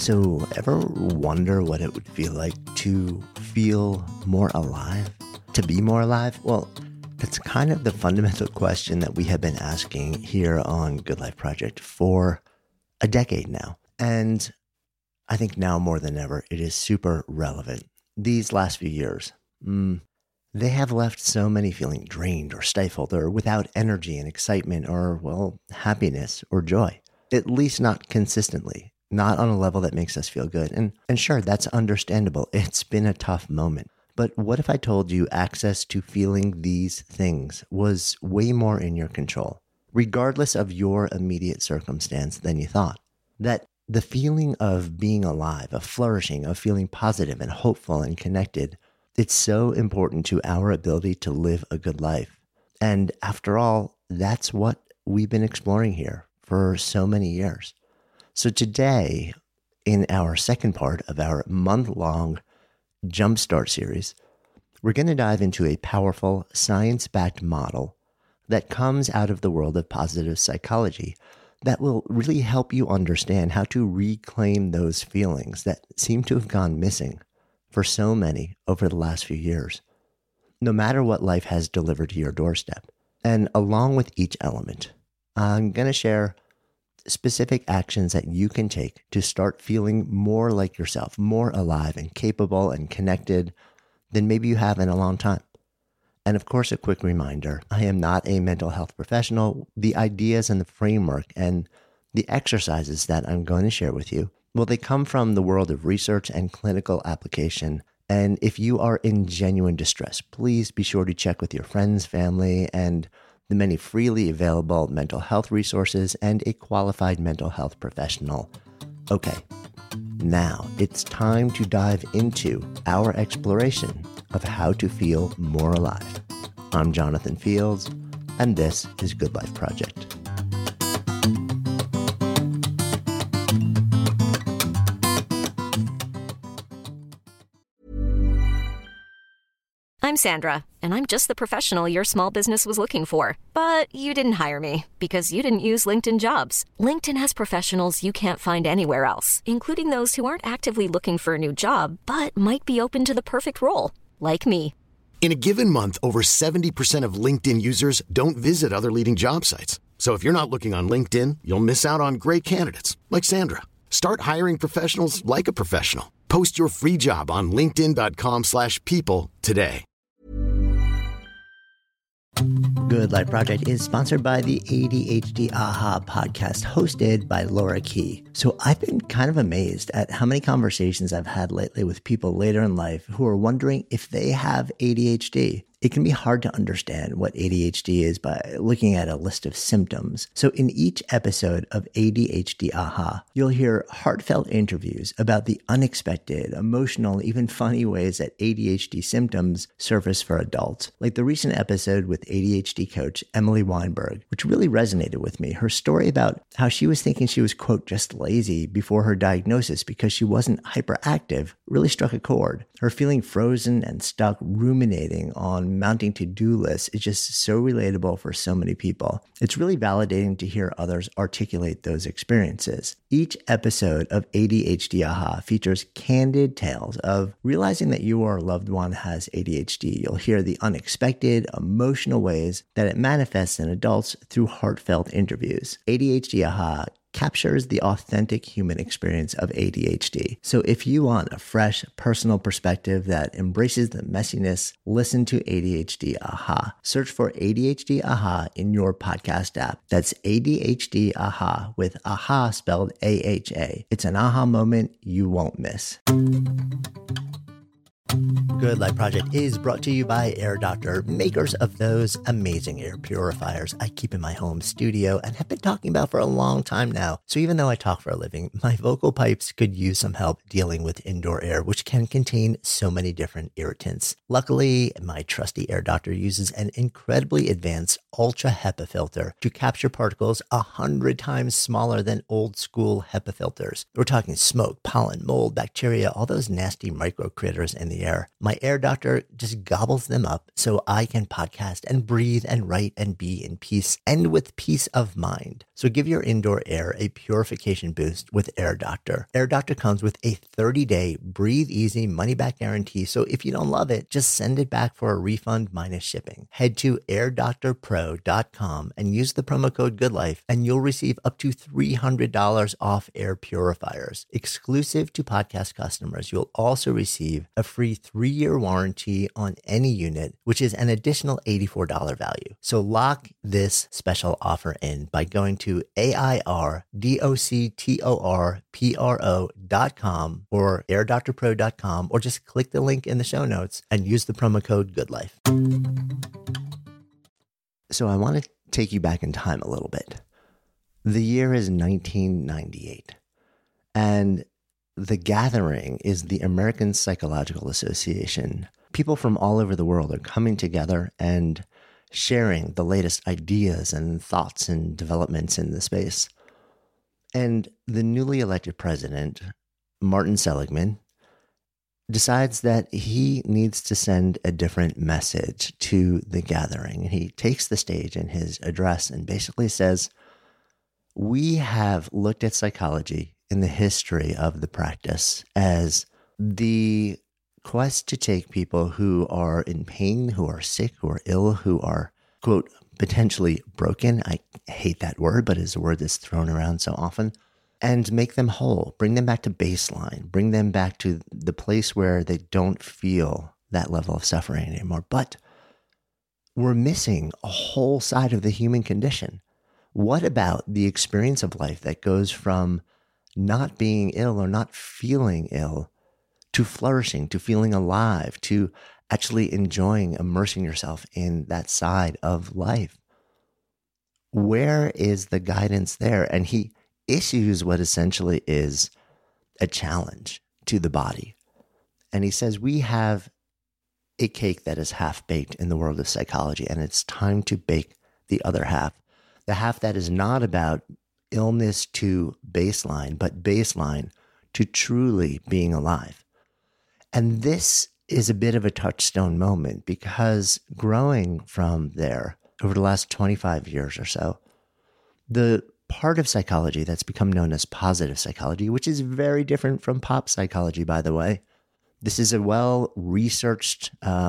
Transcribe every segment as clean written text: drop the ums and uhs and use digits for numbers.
So, ever wonder what it would feel like to feel more alive? To be more alive? Well, that's kind of the fundamental question that we have been asking here on Good Life Project for a decade now. And I think now more than ever, it is super relevant. These last few years, they have left so many feeling drained or stifled or without energy and excitement or, well, happiness or joy. At least not consistently. Not on a level that makes us feel good. And sure, that's understandable. It's been a tough moment. But what if I told you access to feeling these things was way more in your control, regardless of your immediate circumstance than you thought? That the feeling of being alive, of flourishing, of feeling positive and hopeful and connected, it's so important to our ability to live a good life. And after all, that's what we've been exploring here for so many years. So today, in our second part of our month-long Jumpstart series, we're going to dive into a powerful science-backed model that comes out of the world of positive psychology that will really help you understand how to reclaim those feelings that seem to have gone missing for so many over the last few years, no matter what life has delivered to your doorstep. And along with each element, I'm going to share specific actions that you can take to start feeling more like yourself, more alive and capable and connected than maybe you have in a long time. And of course, a quick reminder, I am not a mental health professional. The ideas and the framework and the exercises that I'm going to share with you, well, they come from the world of research and clinical application. And if you are in genuine distress, please be sure to check with your friends, family, and the many freely available mental health resources and a qualified mental health professional. Okay, now it's time to dive into our exploration of how to feel more alive. I'm Jonathan Fields, and this is Good Life Project. I'm Sandra, and I'm just the professional your small business was looking for. But you didn't hire me because you didn't use LinkedIn Jobs. LinkedIn has professionals you can't find anywhere else, including those who aren't actively looking for a new job, but might be open to the perfect role, like me. In a given month, over 70% of LinkedIn users don't visit other leading job sites. So if you're not looking on LinkedIn, you'll miss out on great candidates like Sandra. Start hiring professionals like a professional. Post your free job on linkedin.com/people today. Good Life Project is sponsored by the ADHD AHA podcast hosted by Laura Key. So I've been kind of amazed at how many conversations I've had lately with people later in life who are wondering if they have ADHD. It can be hard to understand what ADHD is by looking at a list of symptoms. So in each episode of ADHD AHA, you'll hear heartfelt interviews about the unexpected, emotional, even funny ways that ADHD symptoms surface for adults. Like the recent episode with ADHD coach Emily Weinberg, which really resonated with me. Her story about how she was thinking she was, quote, just lazy before her diagnosis because she wasn't hyperactive really struck a chord. Her feeling frozen and stuck ruminating on mounting to-do lists is just so relatable for so many people. It's really validating to hear others articulate those experiences. Each episode of ADHD AHA features candid tales of realizing that you or a loved one has ADHD. You'll hear the unexpected, emotional ways that it manifests in adults through heartfelt interviews. ADHD AHA captures the authentic human experience of ADHD. So if you want a fresh, personal perspective that embraces the messiness, listen to ADHD AHA. Search for ADHD AHA in your podcast app. That's ADHD AHA with AHA spelled AHA. It's an aha moment you won't miss. Good Life Project is brought to you by Air Doctor, makers of those amazing air purifiers I keep in my home studio and have been talking about for a long time now. So even though I talk for a living, my vocal pipes could use some help dealing with indoor air, which can contain so many different irritants. Luckily, my trusty Air Doctor uses an incredibly advanced ultra HEPA filter to capture particles 100 times smaller than old school HEPA filters. We're talking smoke, pollen, mold, bacteria, all those nasty micro critters in the air. My Air Doctor just gobbles them up so I can podcast and breathe and write and be in peace and with peace of mind. So give your indoor air a purification boost with Air Doctor. Air Doctor comes with a 30-day breathe easy money back guarantee. So if you don't love it, just send it back for a refund minus shipping. Head to airdoctorpro.com and use the promo code GOODLIFE and you'll receive up to $300 off air purifiers. Exclusive to podcast customers, you'll also receive a free 3-year warranty on any unit, which is an additional $84 value. So lock this special offer in by going to airdoctorpro.com or airdoctorpro.com, or just click the link in the show notes and use the promo code GOODLIFE. So I want to take you back in time a little bit. The year is 1998, and The Gathering is the American Psychological Association. People from all over the world are coming together and sharing the latest ideas and thoughts and developments in the space. And the newly elected president, Martin Seligman, decides that he needs to send a different message to The Gathering. And he takes the stage in his address and basically says, we have looked at psychology in the history of the practice as the quest to take people who are in pain, who are sick, who are ill, who are, quote, potentially broken. I hate that word, but it's a word that's thrown around so often. And make them whole, bring them back to baseline, bring them back to the place where they don't feel that level of suffering anymore. But we're missing a whole side of the human condition. What about the experience of life that goes from not being ill or not feeling ill to flourishing, to feeling alive, to actually enjoying, immersing yourself in that side of life? Where is the guidance there? And he issues what essentially is a challenge to the body. And he says, we have a cake that is half baked in the world of psychology, and it's time to bake the other half. The half that is not about illness to baseline, but baseline to truly being alive. And this is a bit of a touchstone moment, because growing from there over the last 25 years or so, the part of psychology that's become known as positive psychology, which is very different from pop psychology, by the way. This is a well-researched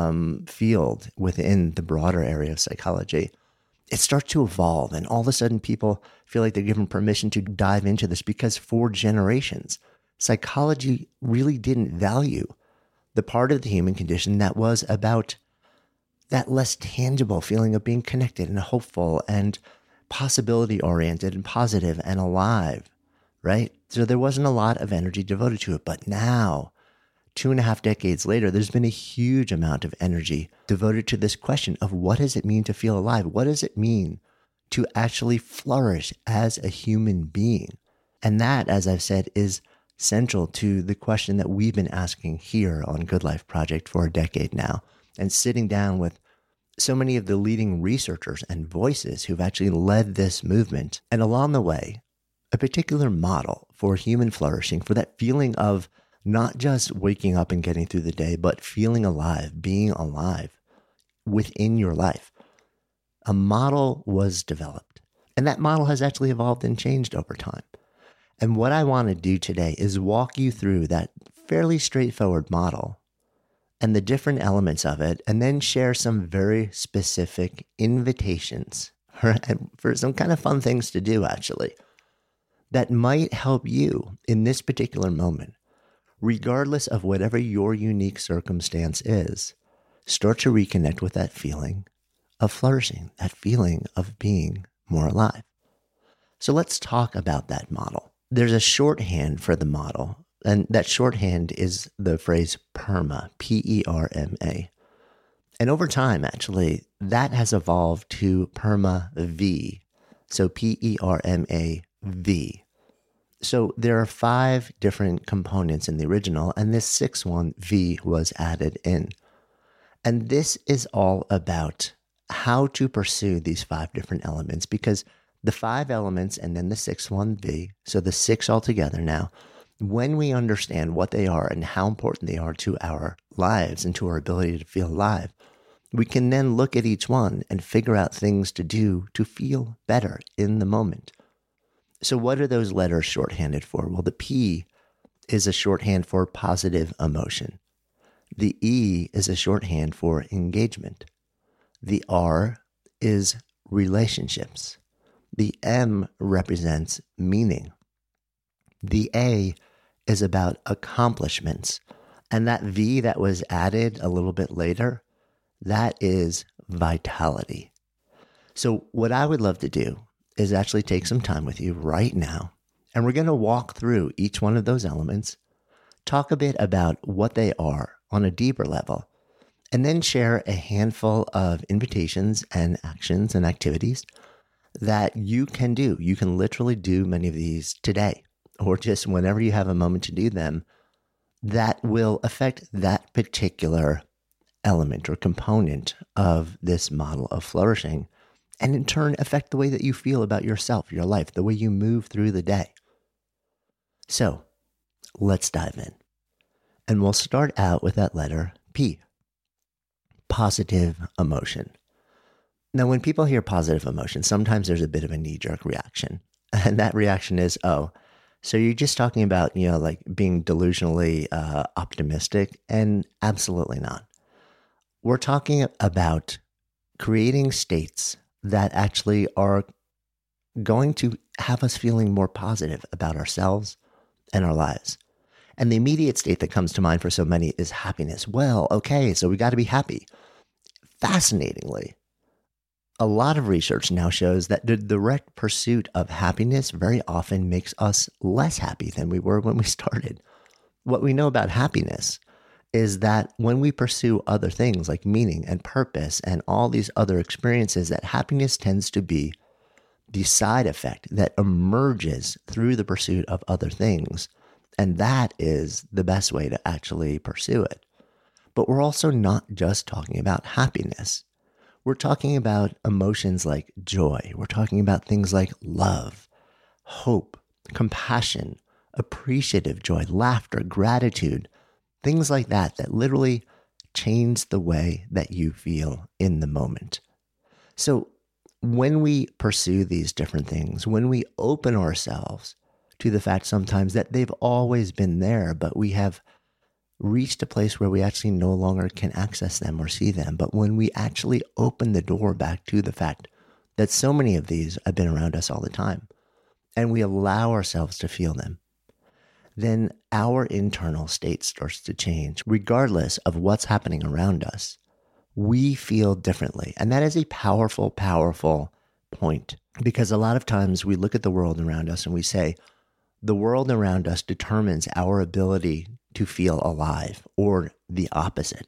field within the broader area of psychology. It starts to evolve, and all of a sudden people feel like they're given permission to dive into this, because for generations, psychology really didn't value the part of the human condition that was about that less tangible feeling of being connected and hopeful and possibility-oriented and positive and alive, right? So there wasn't a lot of energy devoted to it. But now, 2.5 decades later, there's been a huge amount of energy devoted to this question of what does it mean to feel alive? What does it mean to actually flourish as a human being? And that, as I've said, is central to the question that we've been asking here on Good Life Project for a decade now, and sitting down with so many of the leading researchers and voices who've actually led this movement. And along the way, a particular model for human flourishing, for that feeling of not just waking up and getting through the day, but feeling alive, being alive within your life. A model was developed, and that model has actually evolved and changed over time. And what I want to do today is walk you through that fairly straightforward model and the different elements of it, and then share some very specific invitations for some kind of fun things to do, actually, that might help you in this particular moment, regardless of whatever your unique circumstance is. Start to reconnect with that feeling of flourishing, that feeling of being more alive. So let's talk about that model. There's a shorthand for the model, and that shorthand is the phrase PERMA, P-E-R-M-A. And over time, actually, that has evolved to PERMA-V, so P-E-R-M-A-V. So there are 5 different components in the original, and this 6th one, V, was added in. And this is all about how to pursue these 5 different elements, because the 5 elements and then the 6th one, V, so the 6 altogether now, when we understand what they are and how important they are to our lives and to our ability to feel alive, we can then look at each one and figure out things to do to feel better in the moment. So what are those letters shorthanded for? Well, the P is a shorthand for positive emotion. The E is a shorthand for engagement. The R is relationships. The M represents meaning. The A is about accomplishments. And that V that was added a little bit later, that is vitality. So what I would love to do is actually take some time with you right now, and we're going to walk through each one of those elements, talk a bit about what they are on a deeper level, and then share a handful of invitations and actions and activities that you can do. You can literally do many of these today, or just whenever you have a moment to do them, that will affect that particular element or component of this model of flourishing, and in turn affect the way that you feel about yourself, your life, the way you move through the day. So let's dive in. And we'll start out with that letter P, positive emotion. Now, when people hear positive emotion, sometimes there's a bit of a knee-jerk reaction. And that reaction is, oh, so you're just talking about, like being delusionally optimistic? And absolutely not. We're talking about creating states that actually are going to have us feeling more positive about ourselves and our lives. And the immediate state that comes to mind for so many is happiness. Well, okay, so we got to be happy. Fascinatingly, a lot of research now shows that the direct pursuit of happiness very often makes us less happy than we were when we started. What we know about happiness is that when we pursue other things like meaning and purpose and all these other experiences, that happiness tends to be the side effect that emerges through the pursuit of other things. And that is the best way to actually pursue it. But we're also not just talking about happiness. We're talking about emotions like joy. We're talking about things like love, hope, compassion, appreciative joy, laughter, gratitude, things like that literally change the way that you feel in the moment. So when we pursue these different things, when we open ourselves to the fact sometimes that they've always been there, but we have reached a place where we actually no longer can access them or see them. But when we actually open the door back to the fact that so many of these have been around us all the time, and we allow ourselves to feel them, then our internal state starts to change. Regardless of what's happening around us, we feel differently. And that is a powerful, powerful point, because a lot of times we look at the world around us and we say, the world around us determines our ability to feel alive, or the opposite.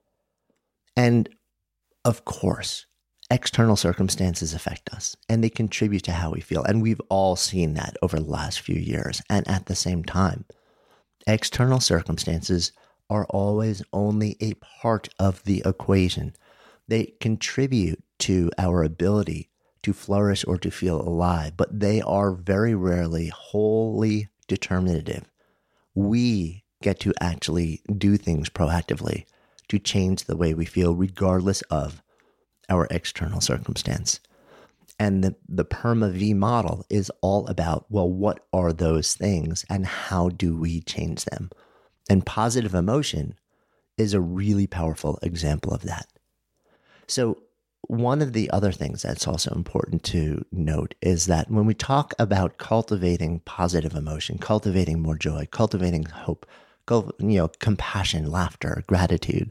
And of course, external circumstances affect us and they contribute to how we feel. And we've all seen that over the last few years. And at the same time, external circumstances are always only a part of the equation. They contribute to our ability to flourish or to feel alive, but they are very rarely wholly determinative. We get to actually do things proactively to change the way we feel regardless of our external circumstance. And the PERMA V model is all about, well, what are those things and how do we change them? And positive emotion is a really powerful example of that. So one of the other things that's also important to note is that when we talk about cultivating positive emotion, cultivating more joy, cultivating hope, compassion, laughter, gratitude,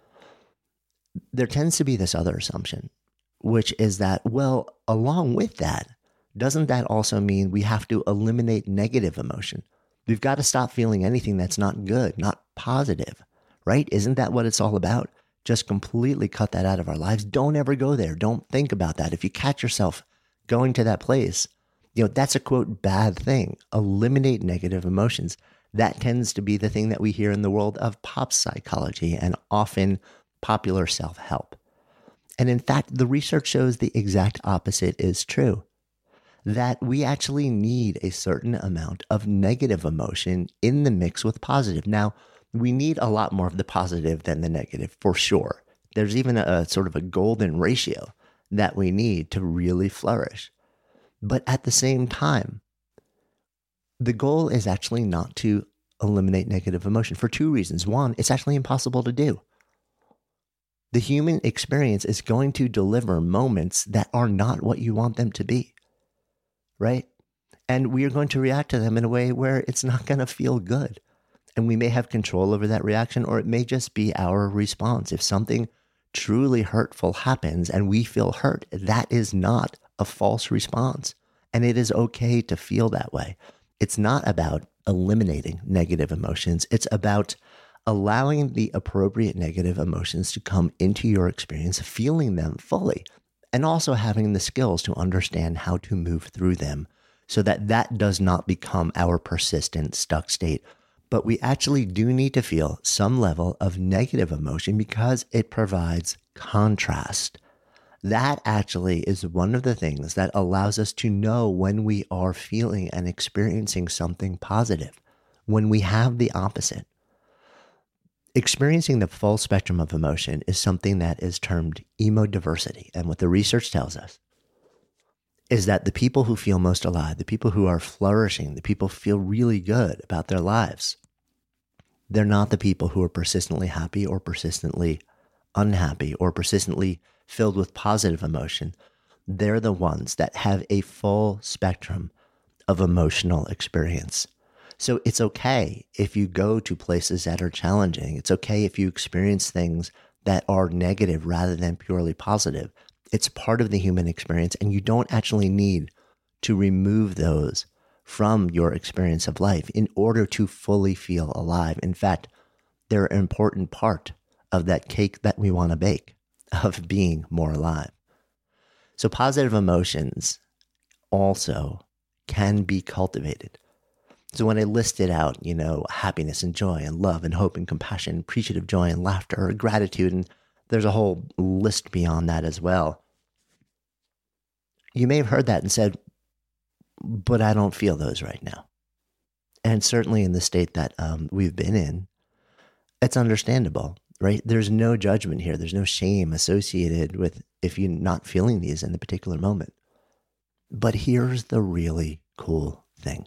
there tends to be this other assumption, which is that, well, along with that, doesn't that also mean we have to eliminate negative emotion? We've got to stop feeling anything that's not good, not positive, right? Isn't that what it's all about? Just completely cut that out of our lives. Don't ever go there. Don't think about that. If you catch yourself going to that place, that's a quote bad thing. Eliminate negative emotions. That tends to be the thing that we hear in the world of pop psychology and often popular self-help. And in fact, the research shows the exact opposite is true, that we actually need a certain amount of negative emotion in the mix with positive. Now, We need a lot more of the positive than the negative, for sure. There's even a sort of a golden ratio that we need to really flourish. But at the same time, the goal is actually not to eliminate negative emotion for two reasons. One, it's actually impossible to do. The human experience is going to deliver moments that are not what you want them to be, right? And we are going to react to them in a way where it's not going to feel good. And we may have control over that reaction, or it may just be our response. If something truly hurtful happens and we feel hurt, that is not a false response. And it is okay to feel that way. It's not about eliminating negative emotions. It's about allowing the appropriate negative emotions to come into your experience, feeling them fully, and also having the skills to understand how to move through them so that that does not become our persistent stuck state. But we actually do need to feel some level of negative emotion because it provides contrast. That actually is one of the things that allows us to know when we are feeling and experiencing something positive, when we have the opposite. Experiencing the full spectrum of emotion is something that is termed emodiversity. And what the research tells us is that the people who feel most alive, the people who are flourishing, the people who feel really good about their lives, they're not the people who are persistently happy or persistently unhappy or persistently filled with positive emotion. They're the ones that have a full spectrum of emotional experience. So it's okay if you go to places that are challenging. It's okay if you experience things that are negative rather than purely positive. It's part of the human experience, and you don't actually need to remove those from your experience of life in order to fully feel alive. In fact, they're an important part of that cake that we want to bake, of being more alive. So positive emotions also can be cultivated. So when I listed out, happiness and joy and love and hope and compassion, appreciative joy and laughter, gratitude, and there's a whole list beyond that as well. You may have heard that and said, but I don't feel those right now. And certainly in the state that we've been in, it's understandable, right? There's no judgment here. There's no shame associated with if you're not feeling these in the particular moment. But here's the really cool thing.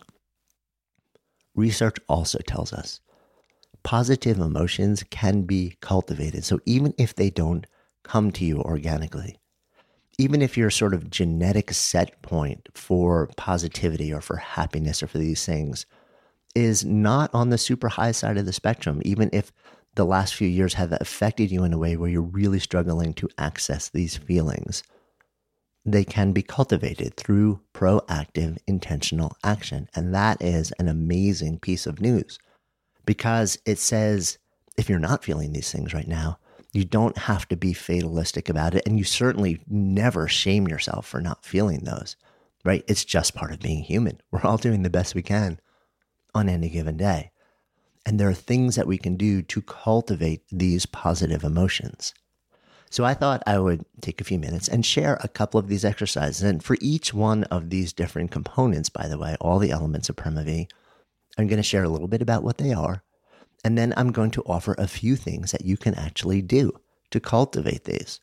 Research also tells us positive emotions can be cultivated. So even if they don't come to you organically, even if your sort of genetic set point for positivity or for happiness or for these things is not on the super high side of the spectrum, even if the last few years have affected you in a way where you're really struggling to access these feelings, they can be cultivated through proactive, intentional action. And that is an amazing piece of news because it says if you're not feeling these things right now, you don't have to be fatalistic about it. And you certainly never shame yourself for not feeling those, right? It's just part of being human. We're all doing the best we can on any given day. And there are things that we can do to cultivate these positive emotions. So I thought I would take a few minutes and share a couple of these exercises. And for each one of these different components, by the way, all the elements of PermaV, I'm going to share a little bit about what they are. And then I'm going to offer a few things that you can actually do to cultivate these.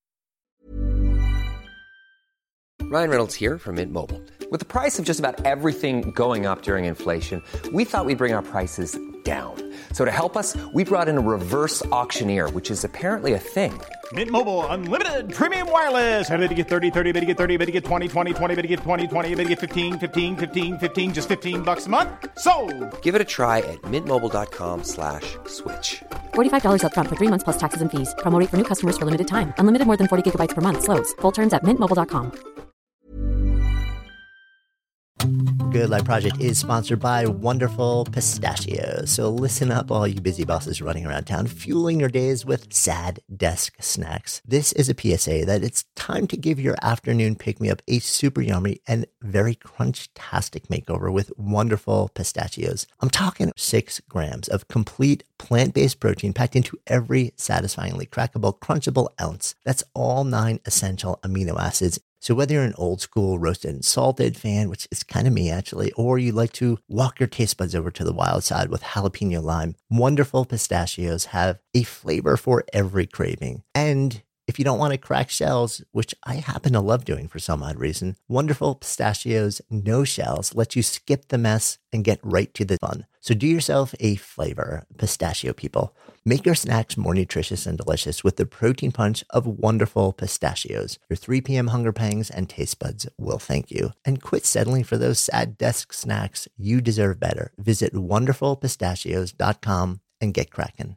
Ryan Reynolds here from Mint Mobile. With the price of just about everything going up during inflation, we thought we'd bring our prices down. So to help us, we brought in a reverse auctioneer, which is apparently a thing. Mint Mobile Unlimited Premium Wireless. How to get 30, 30, bit to get 30, bit to get 20, 20, 20, bit to get 20, 20, bit to get 15, 15, 15, 15, just $15 a month? Sold! Give it a try at mintmobile.com/switch. $45 up front for 3 months plus taxes and fees. Promo rate for new customers for limited time. Unlimited more than 40 gigabytes per month. Slows full terms at mintmobile.com. Good Life Project is sponsored by Wonderful Pistachios. So listen up, all you busy bosses running around town, fueling your days with sad desk snacks. This is a PSA that it's time to give your afternoon pick-me-up a super yummy and very crunch-tastic makeover with Wonderful Pistachios. I'm talking 6 grams of complete plant-based protein packed into every satisfyingly crackable, crunchable ounce. That's all 9 essential amino acids So whether you're an old school roasted and salted fan, which is kind of me actually, or you like to walk your taste buds over to the wild side with jalapeno lime, Wonderful Pistachios have a flavor for every craving. And if you don't want to crack shells, which I happen to love doing for some odd reason, Wonderful Pistachios No Shells let you skip the mess and get right to the fun. So do yourself a flavor, pistachio people. Make your snacks more nutritious and delicious with the protein punch of Wonderful Pistachios. Your 3 p.m. hunger pangs and taste buds will thank you. And quit settling for those sad desk snacks. You deserve better. Visit wonderfulpistachios.com and get cracking.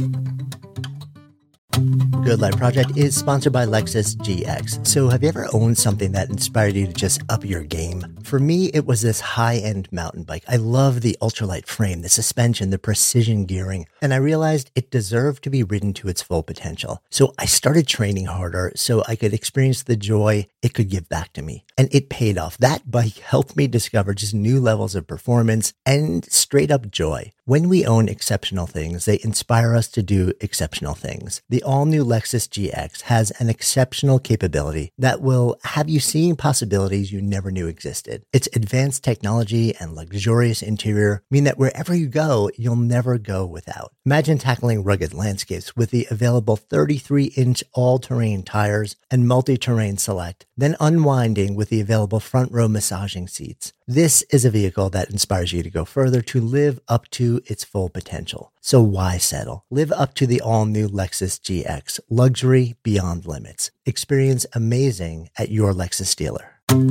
Good Life Project is sponsored by Lexus GX. So have you ever owned something that inspired you to just up your game? For me, it was this high-end mountain bike. I love the ultralight frame, the suspension, the precision gearing, and I realized it deserved to be ridden to its full potential. So I started training harder so I could experience the joy it could give back to me. And it paid off. That bike helped me discover just new levels of performance and straight up joy. When we own exceptional things, they inspire us to do exceptional things. The all-new Lexus GX has an exceptional capability that will have you seeing possibilities you never knew existed. Its advanced technology and luxurious interior mean that wherever you go, you'll never go without. Imagine tackling rugged landscapes with the available 33-inch all-terrain tires and multi-terrain select, then unwinding with the available front-row massaging seats. This is a vehicle that inspires you to go further, to live up to its full potential. So why settle? Live up to the all-new Lexus GX, luxury beyond limits. Experience amazing at your Lexus dealer.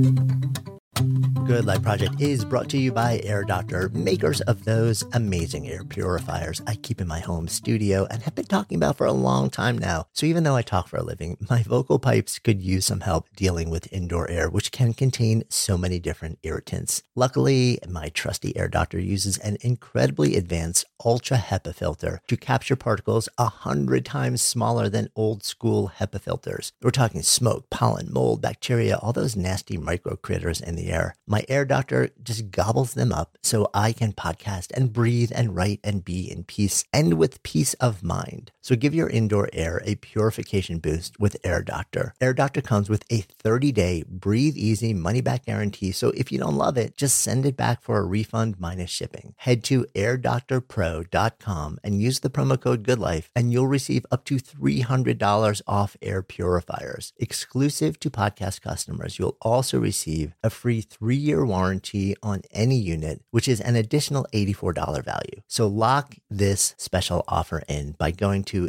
Good Life Project is brought to you by Air Doctor, makers of those amazing air purifiers I keep in my home studio and have been talking about for a long time now. So even though I talk for a living, my vocal pipes could use some help dealing with indoor air, which can contain so many different irritants. Luckily, my trusty Air Doctor uses an incredibly advanced Ultra HEPA filter to capture particles 100 times smaller than old school HEPA filters. We're talking smoke, pollen, mold, bacteria, all those nasty micro critters in the air. My Air Doctor just gobbles them up so I can podcast and breathe and write and be in peace and with peace of mind. So give your indoor air a purification boost with Air Doctor. Air Doctor comes with a 30-day breathe easy money back guarantee. So if you don't love it, just send it back for a refund minus shipping. Head to airdoctorpro.com and use the promo code GOODLIFE and you'll receive up to $300 off air purifiers. Exclusive to podcast customers, you'll also receive a free 3-year warranty on any unit, which is an additional $84 value. So lock this special offer in by going to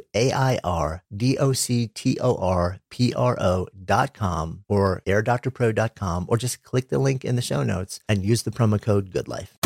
airdoctorpro.com or airdoctorpro.com, or just click the link in the show notes and use the promo code GOODLIFE.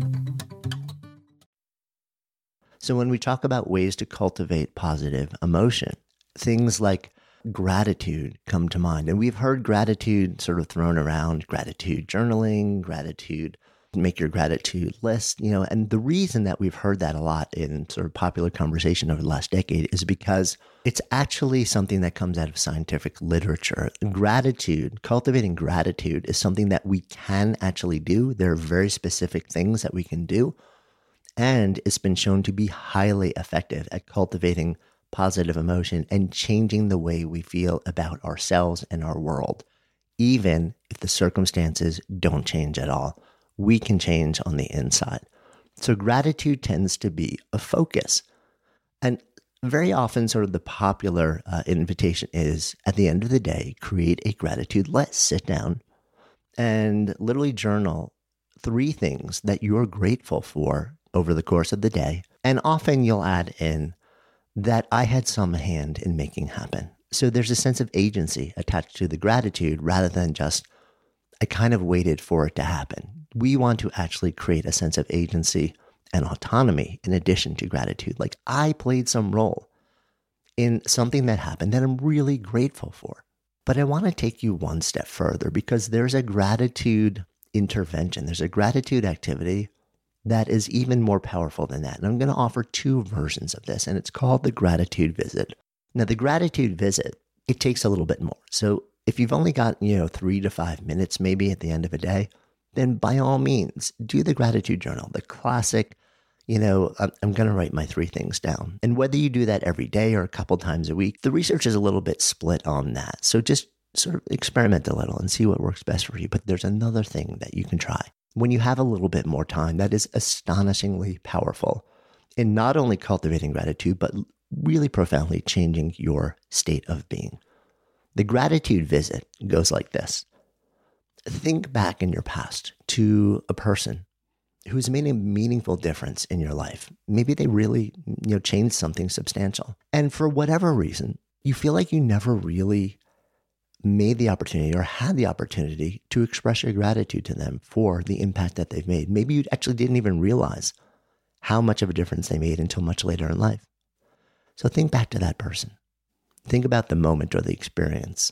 So when we talk about ways to cultivate positive emotion, things like gratitude come to mind. And we've heard gratitude sort of thrown around, gratitude journaling, gratitude, make your gratitude list, and the reason that we've heard that a lot in sort of popular conversation over the last decade is because it's actually something that comes out of scientific literature. Gratitude, cultivating gratitude is something that we can actually do. There are very specific things that we can do, and it's been shown to be highly effective at cultivating positive emotion and changing the way we feel about ourselves and our world. Even if the circumstances don't change at all, we can change on the inside. So gratitude tends to be a focus. And very often sort of the popular invitation is, at the end of the day, create a gratitude list. Sit down and literally journal 3 things that you're grateful for over the course of the day. And often you'll add in that I had some hand in making happen. So there's a sense of agency attached to the gratitude rather than just, I kind of waited for it to happen. We want to actually create a sense of agency and autonomy in addition to gratitude. Like, I played some role in something that happened that I'm really grateful for. But I want to take you one step further because there's a gratitude intervention. There's a gratitude activity that is even more powerful than that. And I'm going to offer 2 versions of this, and it's called the gratitude visit. Now, the gratitude visit, it takes a little bit more. So if you've only got, 3 to 5 minutes maybe at the end of a day, then by all means, do the gratitude journal, the classic, I'm going to write my 3 things down. And whether you do that every day or a couple times a week, the research is a little bit split on that. So just sort of experiment a little and see what works best for you. But there's another thing that you can try. When you have a little bit more time, that is astonishingly powerful in not only cultivating gratitude, but really profoundly changing your state of being. The gratitude visit goes like this. Think back in your past to a person who's made a meaningful difference in your life. Maybe they really, changed something substantial. And for whatever reason, you feel like you never really made the opportunity or had the opportunity to express your gratitude to them for the impact that they've made. Maybe you actually didn't even realize how much of a difference they made until much later in life. So think back to that person. Think about the moment or the experience.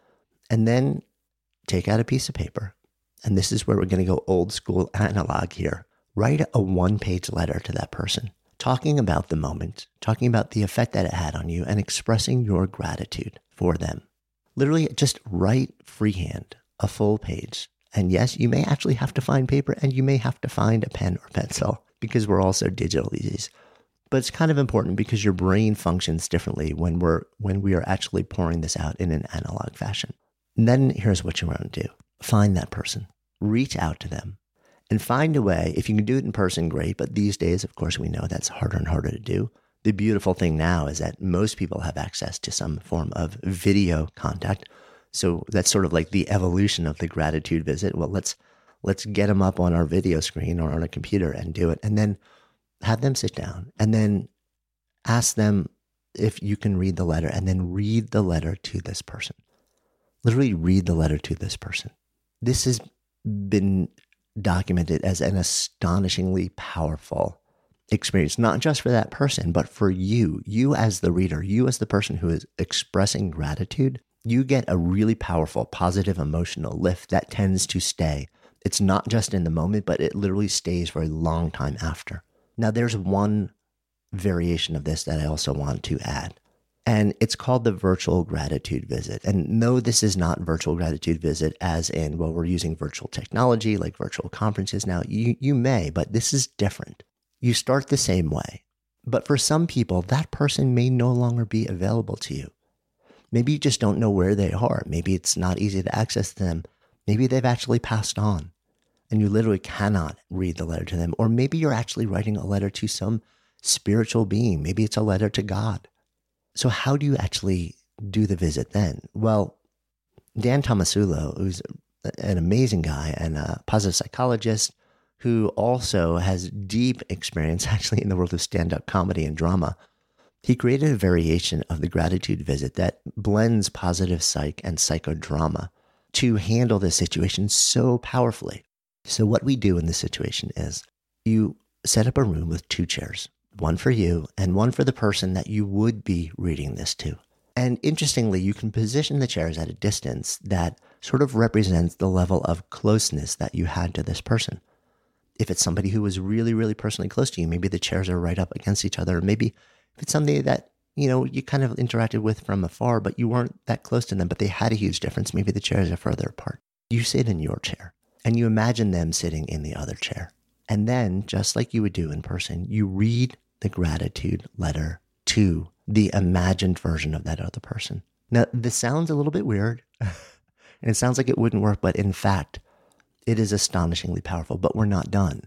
And then take out a piece of paper. And this is where we're going to go old school analog here. Write a 1-page letter to that person, talking about the moment, talking about the effect that it had on you, and expressing your gratitude for them. Literally just write freehand a full page. And yes, you may actually have to find paper and you may have to find a pen or pencil because we're all so digital these days. But it's kind of important because your brain functions differently when we are actually pouring this out in an analog fashion. And then here's what you want to do. Find that person, reach out to them, and find a way. If you can do it in person, great. But these days, of course, we know that's harder and harder to do. The beautiful thing now is that most people have access to some form of video contact. So that's sort of like the evolution of the gratitude visit. Well, let's get them up on our video screen or on a computer and do it. And then have them sit down and then ask them if you can read the letter, and then read the letter to this person. Literally read the letter to this person. This has been documented as an astonishingly powerful experience, not just for that person, but for you as the reader, you as the person who is expressing gratitude. You get a really powerful, positive emotional lift that tends to stay. It's not just in the moment, but it literally stays for a long time after. Now, there's one variation of this that I also want to add, and it's called the virtual gratitude visit. And no, this is not virtual gratitude visit as in, well, we're using virtual technology like virtual conferences now. You may, but this is different. You start the same way, but for some people, that person may no longer be available to you. Maybe you just don't know where they are. Maybe it's not easy to access them. Maybe they've actually passed on and you literally cannot read the letter to them. Or maybe you're actually writing a letter to some spiritual being. Maybe it's a letter to God. So how do you actually do the visit then? Well, Dan Tomasulo, who's an amazing guy and a positive psychologist who also has deep experience actually in the world of stand-up comedy and drama, he created a variation of the gratitude visit that blends positive psych and psychodrama to handle this situation so powerfully. So what we do in this situation is you set up a room with 2 chairs, one for you and one for the person that you would be reading this to. And interestingly, you can position the chairs at a distance that sort of represents the level of closeness that you had to this person. If it's somebody who was really, really personally close to you, maybe the chairs are right up against each other. Or maybe if it's somebody that, you kind of interacted with from afar, but you weren't that close to them, but they had a huge difference. Maybe the chairs are further apart. You sit in your chair and you imagine them sitting in the other chair. And then, just like you would do in person, you read the gratitude letter to the imagined version of that other person. Now, this sounds a little bit weird and it sounds like it wouldn't work, but in fact, it is astonishingly powerful, but we're not done.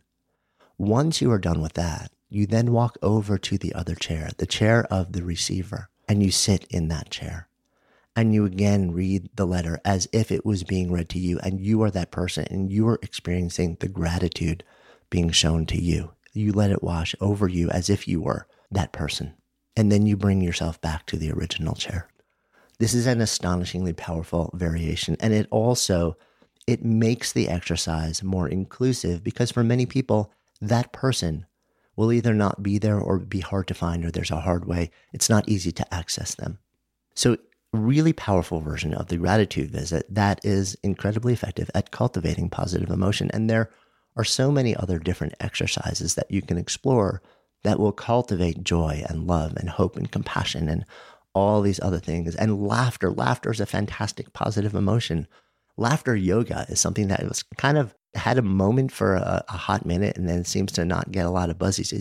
Once you are done with that, you then walk over to the other chair, the chair of the receiver, and you sit in that chair. And you again read the letter as if it was being read to you, and you are that person, and you are experiencing the gratitude being shown to you. You let it wash over you as if you were that person. And then you bring yourself back to the original chair. This is an astonishingly powerful variation, and it makes the exercise more inclusive because for many people, that person will either not be there or be hard to find, or there's a hard way. It's not easy to access them. So really powerful version of the gratitude visit that is incredibly effective at cultivating positive emotion. And there are so many other different exercises that you can explore that will cultivate joy and love and hope and compassion and all these other things. And laughter. Laughter is a fantastic positive emotion. Laughter yoga is something that was kind of had a moment for a hot minute and then seems to not get a lot of buzz these days. But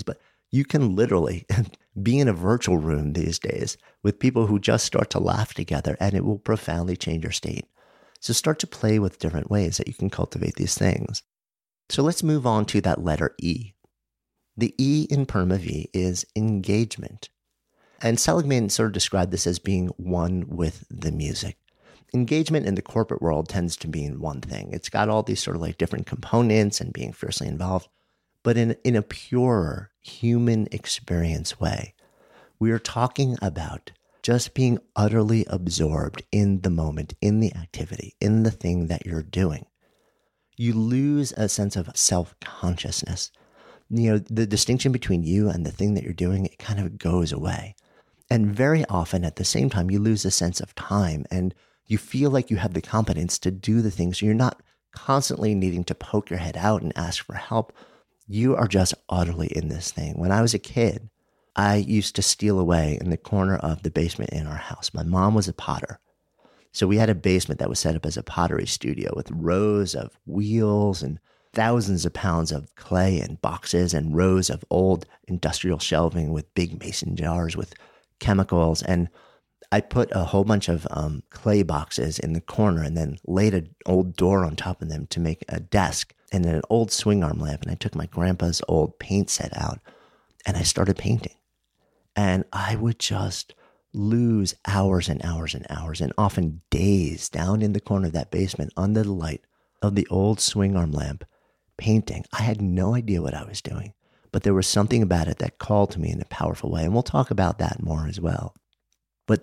You can literally be in a virtual room these days with people who just start to laugh together, and it will profoundly change your state. So start to play with different ways that you can cultivate these things. So let's move on to that letter E. The E in PermaV is engagement. And Seligman sort of described this as being one with the music. Engagement in the corporate world tends to mean one thing. It's got all these sort of like different components and being fiercely involved. But in a purer human experience way, we are talking about just being utterly absorbed in the moment, in the activity, in the thing that you're doing. You lose a sense of self-consciousness. You know, the distinction between you and the thing that you're doing, it kind of goes away. And very often at the same time, you lose a sense of time and you feel like you have the competence to do the things. You're not constantly needing to poke your head out and ask for help. You are just utterly in this thing. When I was a kid, I used to steal away in the corner of the basement in our house. My mom was a potter. So we had a basement that was set up as a pottery studio with rows of wheels and thousands of pounds of clay and boxes and rows of old industrial shelving with big mason jars with chemicals. And I put a whole bunch of clay boxes in the corner and then laid an old door on top of them to make a desk and then an old swing arm lamp. And I took my grandpa's old paint set out and I started painting. And I would just lose hours and hours and hours and often days down in the corner of that basement under the light of the old swing arm lamp painting. I had no idea what I was doing, but there was something about it that called to me in a powerful way. And we'll talk about that more as well. But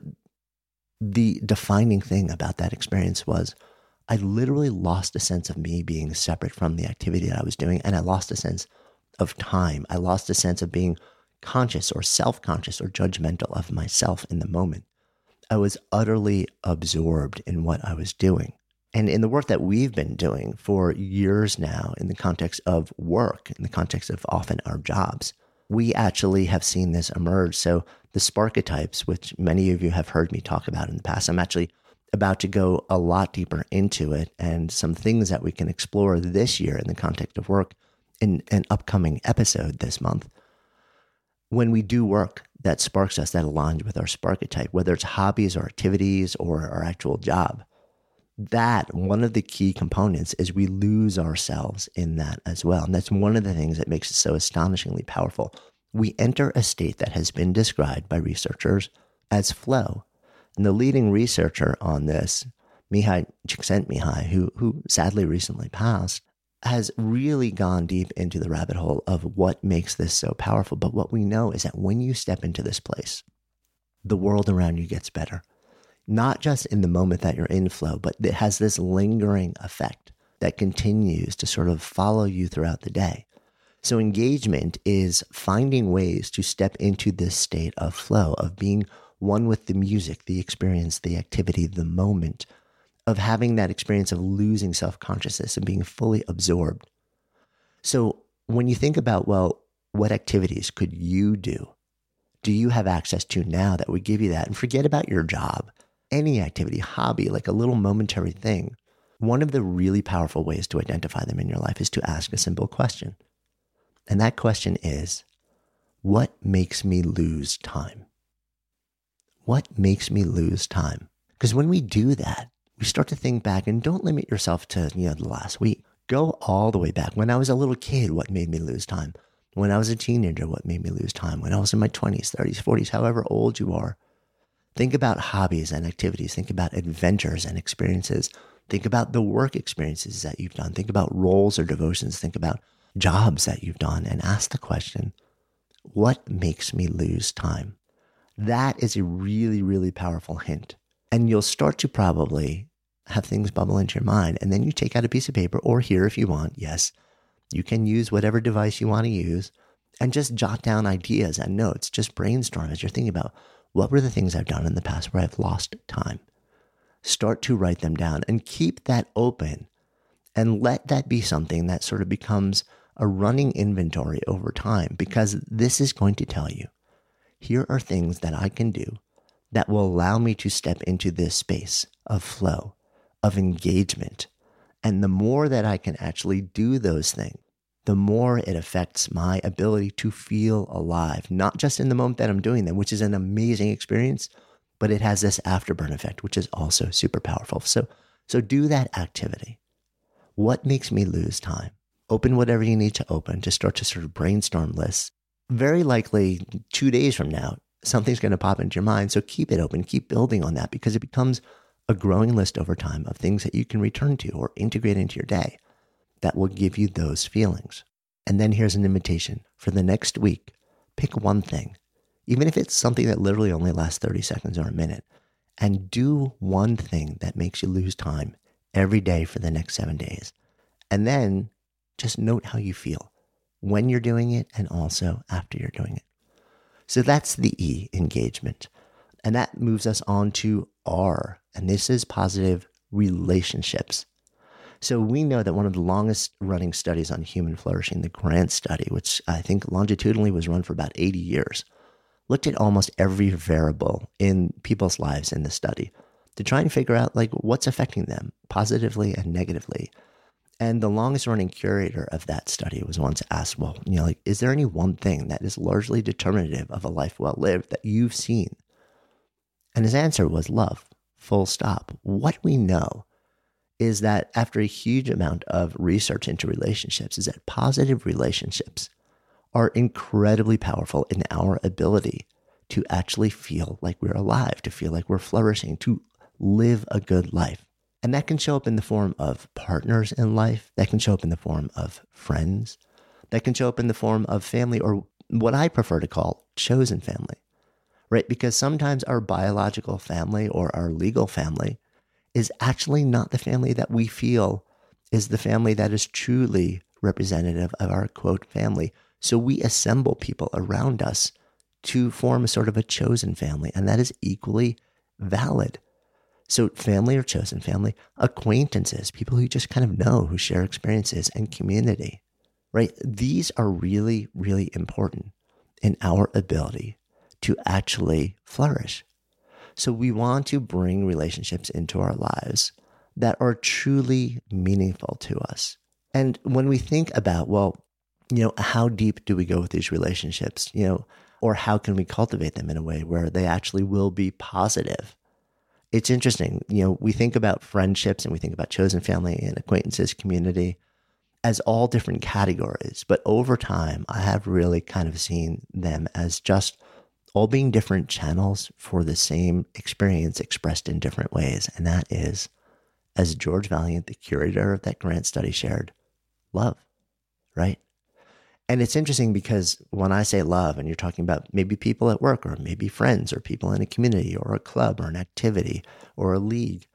the defining thing about that experience was I literally lost a sense of me being separate from the activity that I was doing. And I lost a sense of time. I lost a sense of being conscious or self-conscious or judgmental of myself in the moment. I was utterly absorbed in what I was doing. And in the work that we've been doing for years now in the context of work, in the context of often our jobs, we actually have seen this emerge. So the Sparketypes, which many of you have heard me talk about in the past, I'm actually about to go a lot deeper into it and some things that we can explore this year in the context of work in an upcoming episode this month. When we do work that sparks us, that aligns with our Sparketype, whether it's hobbies or activities or our actual job, that one of the key components is we lose ourselves in that as well. And that's one of the things that makes it so astonishingly powerful. We enter a state that has been described by researchers as flow. And the leading researcher on this, Mihai Csikszentmihalyi, who sadly recently passed, has really gone deep into the rabbit hole of what makes this so powerful. But what we know is that when you step into this place, the world around you gets better. Not just in the moment that you're in flow, but it has this lingering effect that continues to sort of follow you throughout the day. So engagement is finding ways to step into this state of flow, of being one with the music, the experience, the activity, the moment, of having that experience of losing self-consciousness and being fully absorbed. So when you think about, well, what activities could you do? Do you have access to now that would give you that? And forget about your job. Any activity, hobby, like a little momentary thing. One of the really powerful ways to identify them in your life is to ask a simple question. And that question is, what makes me lose time? What makes me lose time? Because when we do that, we start to think back, and don't limit yourself to, the last week. Go all the way back. When I was a little kid, what made me lose time? When I was a teenager, what made me lose time? When I was in my 20s, 30s, 40s, however old you are. Think about hobbies and activities. Think about adventures and experiences. Think about the work experiences that you've done. Think about roles or devotions. Think about jobs that you've done and ask the question, what makes me lose time? That is a really, really powerful hint. And you'll start to probably have things bubble into your mind. And then you take out a piece of paper, or here if you want, yes, you can use whatever device you want to use and just jot down ideas and notes. Just brainstorm as you're thinking about, what were the things I've done in the past where I've lost time? Start to write them down and keep that open and let that be something that sort of becomes a running inventory over time, because this is going to tell you, here are things that I can do that will allow me to step into this space of flow, of engagement. And the more that I can actually do those things, the more it affects my ability to feel alive, not just in the moment that I'm doing them, which is an amazing experience, but it has this afterburn effect, which is also super powerful. So do that activity. What makes me lose time? Open whatever you need to open to start to sort of brainstorm lists. Very likely 2 days from now, something's going to pop into your mind. So keep it open, keep building on that, because it becomes a growing list over time of things that you can return to or integrate into your day that will give you those feelings. And then here's an invitation for the next week. Pick one thing, even if it's something that literally only lasts 30 seconds or a minute, and do one thing that makes you lose time every day for the next 7 days. And then just note how you feel when you're doing it and also after you're doing it. So that's the E, engagement. And that moves us on to R, and this is positive relationships. So we know that one of the longest running studies on human flourishing, the Grant study, which I think longitudinally was run for about 80 years, looked at almost every variable in people's lives in the study to try and figure out like what's affecting them positively and negatively. And the longest running curator of that study was once asked, well, is there any one thing that is largely determinative of a life well lived that you've seen? And his answer was love, full stop. What we know is that after a huge amount of research into relationships is that positive relationships are incredibly powerful in our ability to actually feel like we're alive, to feel like we're flourishing, to live a good life. And that can show up in the form of partners in life. That can show up in the form of friends. That can show up in the form of family, or what I prefer to call chosen family, right? Because sometimes our biological family or our legal family is actually not the family that we feel is the family that is truly representative of our quote family. So we assemble people around us to form a sort of a chosen family, and that is equally valid. So family or chosen family, acquaintances, people who just kind of know, who share experiences, and community, right? These are really, really important in our ability to actually flourish. So we want to bring relationships into our lives that are truly meaningful to us. And when we think about, how deep do we go with these relationships, or how can we cultivate them in a way where they actually will be positive? It's interesting, we think about friendships and we think about chosen family and acquaintances, community as all different categories. But over time, I have really kind of seen them as just all being different channels for the same experience expressed in different ways. And that is, as George Vaillant, the curator of that Grant study, shared, love, right? And it's interesting because when I say love, and you're talking about maybe people at work, or maybe friends, or people in a community, or a club, or an activity, or a league,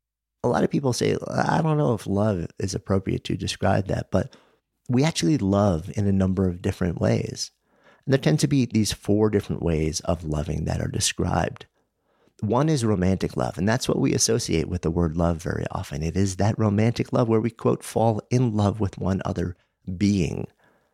a lot of people say, I don't know if love is appropriate to describe that, but we actually love in a number of different ways. And there tend to be these 4 different ways of loving that are described. One is romantic love, and that's what we associate with the word love very often. It is that romantic love where we, quote, fall in love with one other being.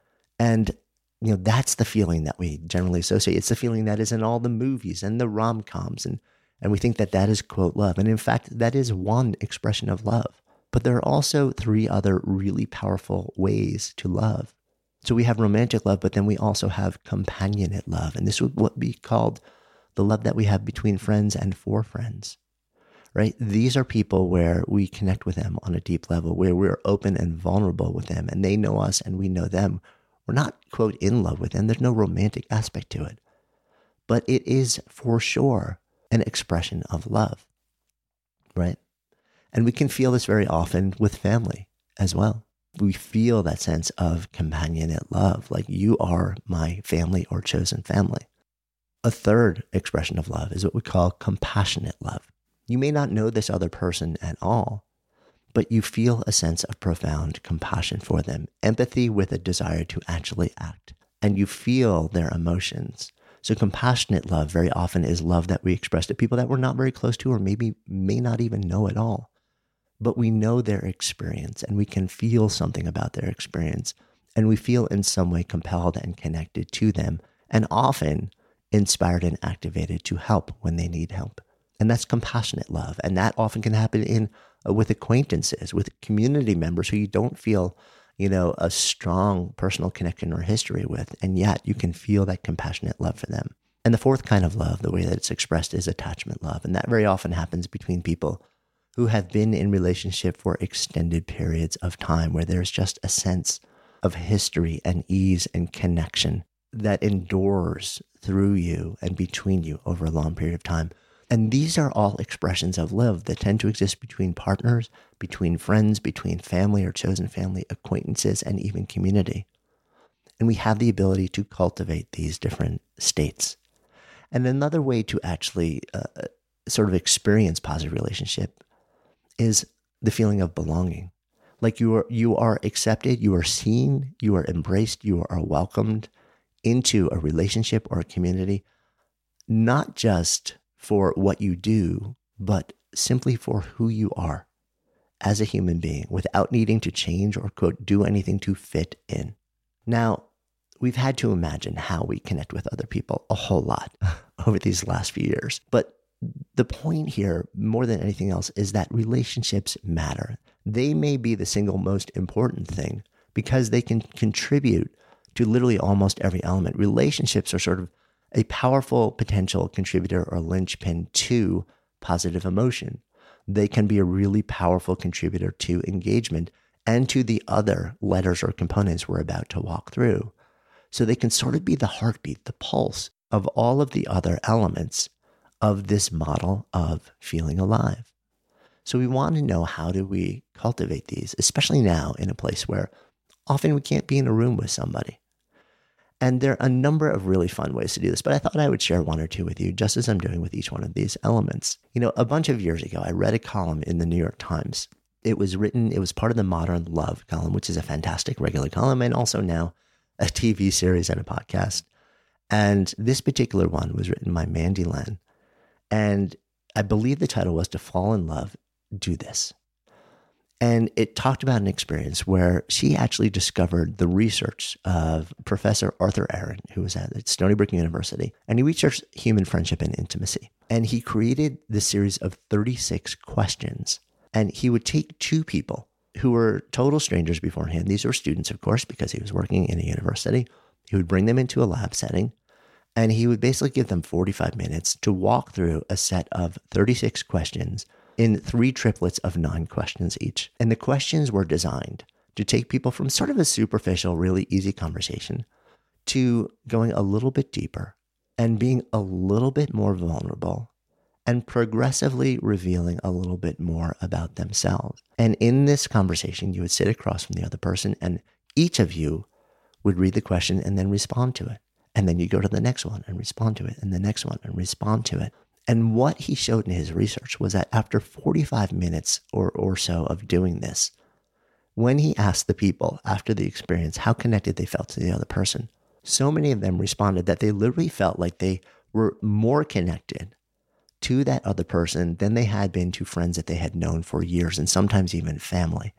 And, that's the feeling that we generally associate. It's the feeling that is in all the movies and the rom-coms. And we think that that is, quote, love. And in fact, that is one expression of love. But there are also 3 other really powerful ways to love. So we have romantic love, but then we also have companionate love. And this would what be called the love that we have between friends and for friends, right? These are people where we connect with them on a deep level, where we're open and vulnerable with them, and they know us and we know them. We're not, quote, in love with them. There's no romantic aspect to it. But it is for sure an expression of love, right? And we can feel this very often with family as well. We feel that sense of companionate love, like you are my family or chosen family. A third expression of love is what we call compassionate love. You may not know this other person at all, but you feel a sense of profound compassion for them, empathy with a desire to actually act, and you feel their emotions. So compassionate love very often is love that we express to people that we're not very close to, or maybe may not even know at all. But we know their experience and we can feel something about their experience, and we feel in some way compelled and connected to them, and often inspired and activated to help when they need help. And that's compassionate love. And that often can happen with acquaintances, with community members who you don't feel, a strong personal connection or history with, and yet you can feel that compassionate love for them. And the fourth kind of love, the way that it's expressed, is attachment love. And that very often happens between people who have been in relationship for extended periods of time, where there's just a sense of history and ease and connection that endures through you and between you over a long period of time. And these are all expressions of love that tend to exist between partners, between friends, between family or chosen family, acquaintances, and even community. And we have the ability to cultivate these different states. And another way to actually sort of experience positive relationship is the feeling of belonging. Like you are accepted, you are seen, you are embraced, you are welcomed into a relationship or a community, not just for what you do, but simply for who you are as a human being, without needing to change or quote, do anything to fit in. Now, we've had to imagine how we connect with other people a whole lot over these last few years. But the point here, more than anything else, is that relationships matter. They may be the single most important thing because they can contribute to literally almost every element. Relationships are sort of a powerful potential contributor or linchpin to positive emotion. They can be a really powerful contributor to engagement and to the other letters or components we're about to walk through. So they can sort of be the heartbeat, the pulse of all of the other elements of this model of feeling alive. So we want to know, how do we cultivate these, especially now in a place where often we can't be in a room with somebody. And there are a number of really fun ways to do this, but I thought I would share one or two with you, just as I'm doing with each one of these elements. A bunch of years ago, I read a column in the New York Times. It was part of the Modern Love column, which is a fantastic regular column, and also now a TV series and a podcast. And this particular one was written by Mandy Len. And I believe the title was To Fall in Love, Do This. And it talked about an experience where she actually discovered the research of Professor Arthur Aron, who was at Stony Brook University, and he researched human friendship and intimacy. And he created this series of 36 questions. And he would take two people who were total strangers beforehand. These were students, of course, because he was working in a university. He would bring them into a lab setting, and he would basically give them 45 minutes to walk through a set of 36 questions in 3 triplets of 9 questions each. And the questions were designed to take people from sort of a superficial, really easy conversation to going a little bit deeper and being a little bit more vulnerable and progressively revealing a little bit more about themselves. And in this conversation, you would sit across from the other person, and each of you would read the question and then respond to it. And then you go to the next one and respond to it, and the next one and respond to it. And what he showed in his research was that after 45 minutes or so of doing this, when he asked the people after the experience how connected they felt to the other person, so many of them responded that they literally felt like they were more connected to that other person than they had been to friends that they had known for years, and sometimes even family.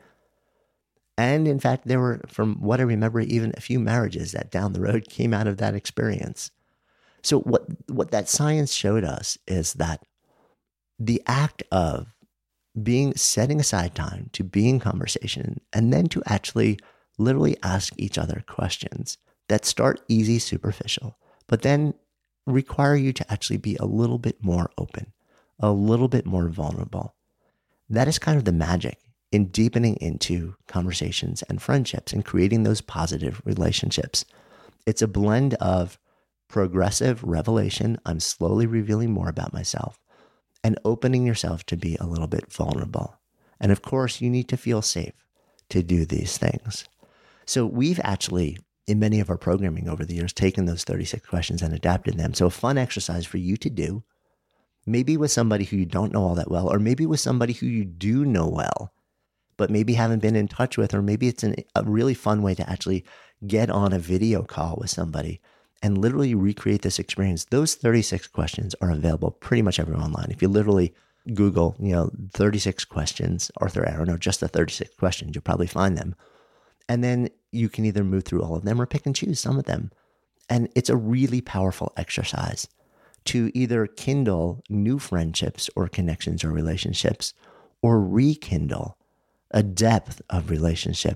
And in fact, there were, from what I remember, even a few marriages that down the road came out of that experience. So what that science showed us is that the act of setting aside time to be in conversation, and then to actually literally ask each other questions that start easy, superficial, but then require you to actually be a little bit more open, a little bit more vulnerable. That is kind of the magic in deepening into conversations and friendships and creating those positive relationships. It's a blend of progressive revelation, I'm slowly revealing more about myself, and opening yourself to be a little bit vulnerable. And of course, you need to feel safe to do these things. So we've actually, in many of our programming over the years, taken those 36 questions and adapted them. So a fun exercise for you to do, maybe with somebody who you don't know all that well, or maybe with somebody who you do know well, but maybe haven't been in touch with, or maybe it's a really fun way to actually get on a video call with somebody and literally recreate this experience. Those 36 questions are available pretty much everywhere online. If you literally Google, 36 questions, Arthur Aron, or just the 36 questions, you'll probably find them. And then you can either move through all of them or pick and choose some of them. And it's a really powerful exercise to either kindle new friendships or connections or relationships, or rekindle a depth of relationship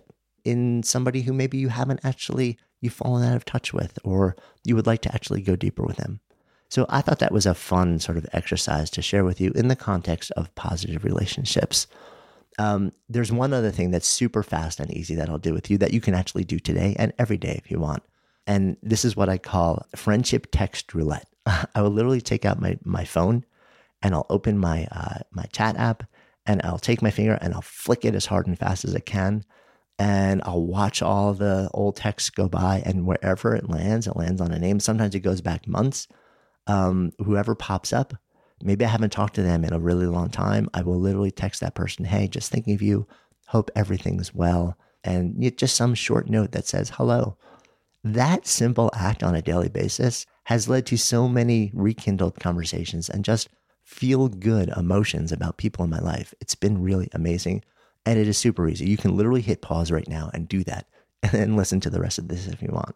in somebody who maybe you've fallen out of touch with, or you would like to actually go deeper with them. So I thought that was a fun sort of exercise to share with you in the context of positive relationships. There's one other thing that's super fast and easy that I'll do with you that you can actually do today and every day if you want. And this is what I call friendship text roulette. I will literally take out my phone and I'll open my chat app, and I'll take my finger and I'll flick it as hard and fast as I can. And I'll watch all the old texts go by, and wherever it lands on a name. Sometimes it goes back months. Whoever pops up, maybe I haven't talked to them in a really long time. I will literally text that person, hey, just thinking of you, hope everything's well. And just some short note that says hello. That simple act on a daily basis has led to so many rekindled conversations and just feel good emotions about people in my life. It's been really amazing. And it is super easy. You can literally hit pause right now and do that, and then listen to the rest of this if you want.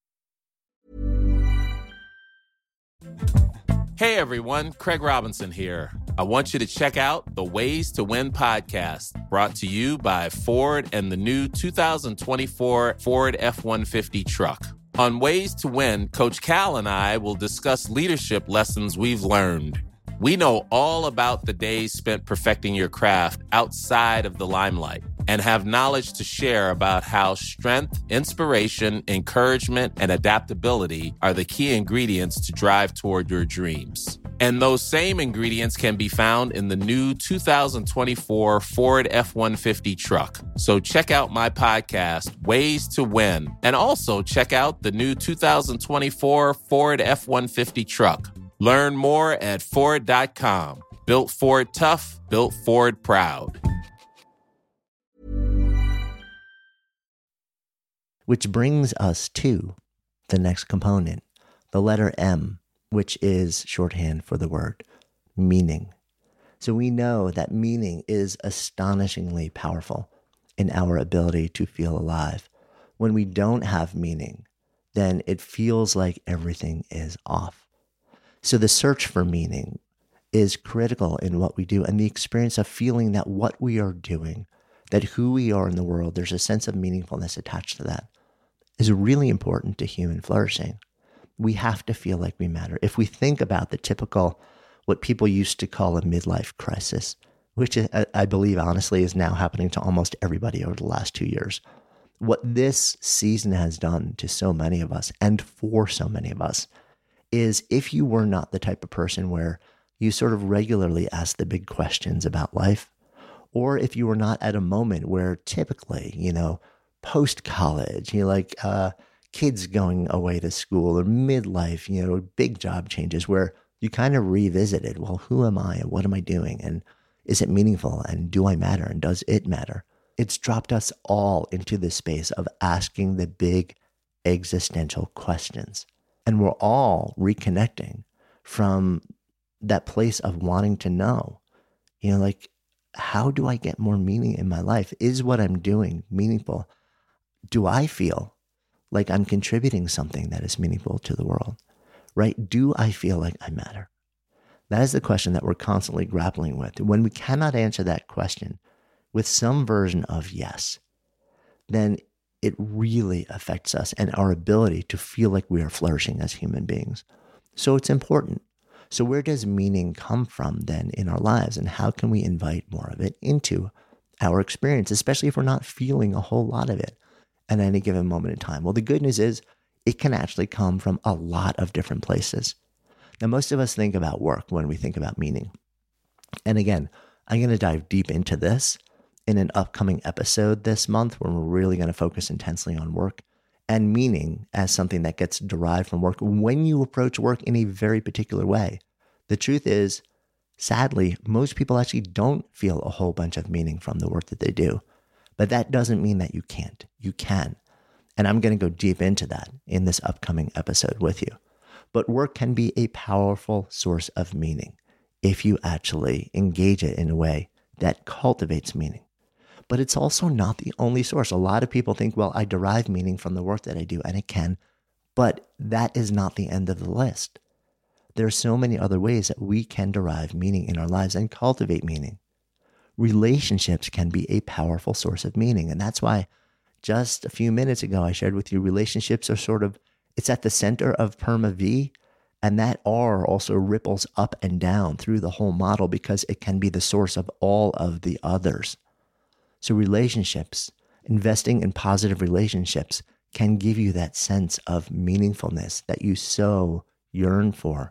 Hey everyone, Craig Robinson here. I want you to check out the Ways to Win podcast, brought to you by Ford and the new 2024 Ford F-150 truck. On Ways to Win, Coach Cal and I will discuss leadership lessons we've learned. We know all about the days spent perfecting your craft outside of the limelight, and have knowledge to share about how strength, inspiration, encouragement, and adaptability are the key ingredients to drive toward your dreams. And those same ingredients can be found in the new 2024 Ford F-150 truck. So check out my podcast, Ways to Win, and also check out the new 2024 Ford F-150 truck. Learn more at Ford.com. Built Ford tough, built Ford proud. Which brings us to the next component, the letter M, which is shorthand for the word meaning. So we know that meaning is astonishingly powerful in our ability to feel alive. When we don't have meaning, then it feels like everything is off. So the search for meaning is critical in what we do, and the experience of feeling that what we are doing, that who we are in the world, there's a sense of meaningfulness attached to that, is really important to human flourishing. We have to feel like we matter. If we think about the typical, what people used to call a midlife crisis, which I believe honestly is now happening to almost everybody over the last 2 years, what this season has done to so many of us and for so many of us is, if you were not the type of person where you sort of regularly ask the big questions about life, or if you were not at a moment where typically, post-college, kids going away to school, or midlife, big job changes where you kind of revisited, well, who am I and what am I doing? And is it meaningful? And do I matter? And does it matter? It's dropped us all into the space of asking the big existential questions. And we're all reconnecting from that place of wanting to know, how do I get more meaning in my life? Is what I'm doing meaningful? Do I feel like I'm contributing something that is meaningful to the world, right? Do I feel like I matter? That is the question that we're constantly grappling with. When we cannot answer that question with some version of yes, then it really affects us and our ability to feel like we are flourishing as human beings. So it's important. So where does meaning come from then in our lives, and how can we invite more of it into our experience, especially if we're not feeling a whole lot of it at any given moment in time? Well, the good news is it can actually come from a lot of different places. Now, most of us think about work when we think about meaning. And again, I'm going to dive deep into this in an upcoming episode this month, where we're really going to focus intensely on work and meaning as something that gets derived from work when you approach work in a very particular way. The truth is, sadly, most people actually don't feel a whole bunch of meaning from the work that they do. But that doesn't mean that you can't. You can. And I'm going to go deep into that in this upcoming episode with you. But work can be a powerful source of meaning if you actually engage it in a way that cultivates meaning. But it's also not the only source. A lot of people think, well, I derive meaning from the work that I do, and it can, but that is not the end of the list. There are so many other ways that we can derive meaning in our lives and cultivate meaning. Relationships can be a powerful source of meaning, and that's why Just a few minutes ago, I shared with you relationships are it's at the center of PERMA V, and that R also ripples up and down through the whole model because it can be the source of all of the others. So relationships, investing in positive relationships can give you that sense of meaningfulness that you so yearn for.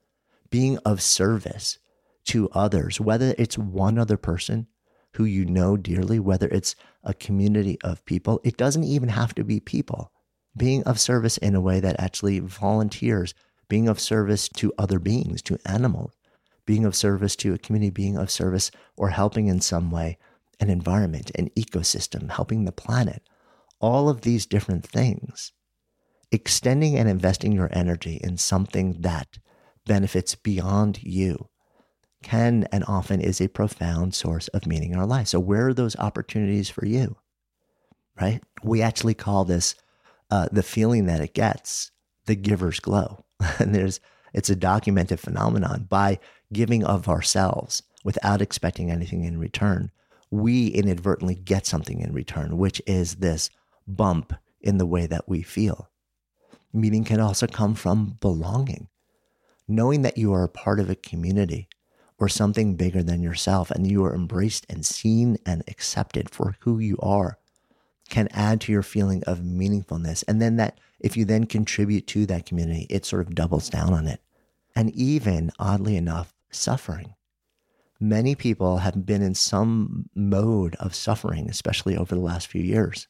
Being of service to others, whether it's one other person who you know dearly, whether it's a community of people, it doesn't even have to be people. Being of service in a way that actually volunteers, being of service to other beings, to animals, being of service to a community, being of service or helping in some way an environment, an ecosystem, helping the planet, all of these different things. Extending and investing your energy in something that benefits beyond you can and often is a profound source of meaning in our life. So where are those opportunities for you, right? We actually call this the feeling that it gets, the giver's glow. And it's a documented phenomenon. By giving of ourselves without expecting anything in return, we inadvertently get something in return, which is this bump in the way that we feel. Meaning can also come from belonging. Knowing that you are a part of a community or something bigger than yourself and you are embraced and seen and accepted for who you are can add to your feeling of meaningfulness. And then that if you then contribute to that community, it sort of doubles down on it. And even, oddly enough, suffering. Many people have been in some mode of suffering, especially over the last few years.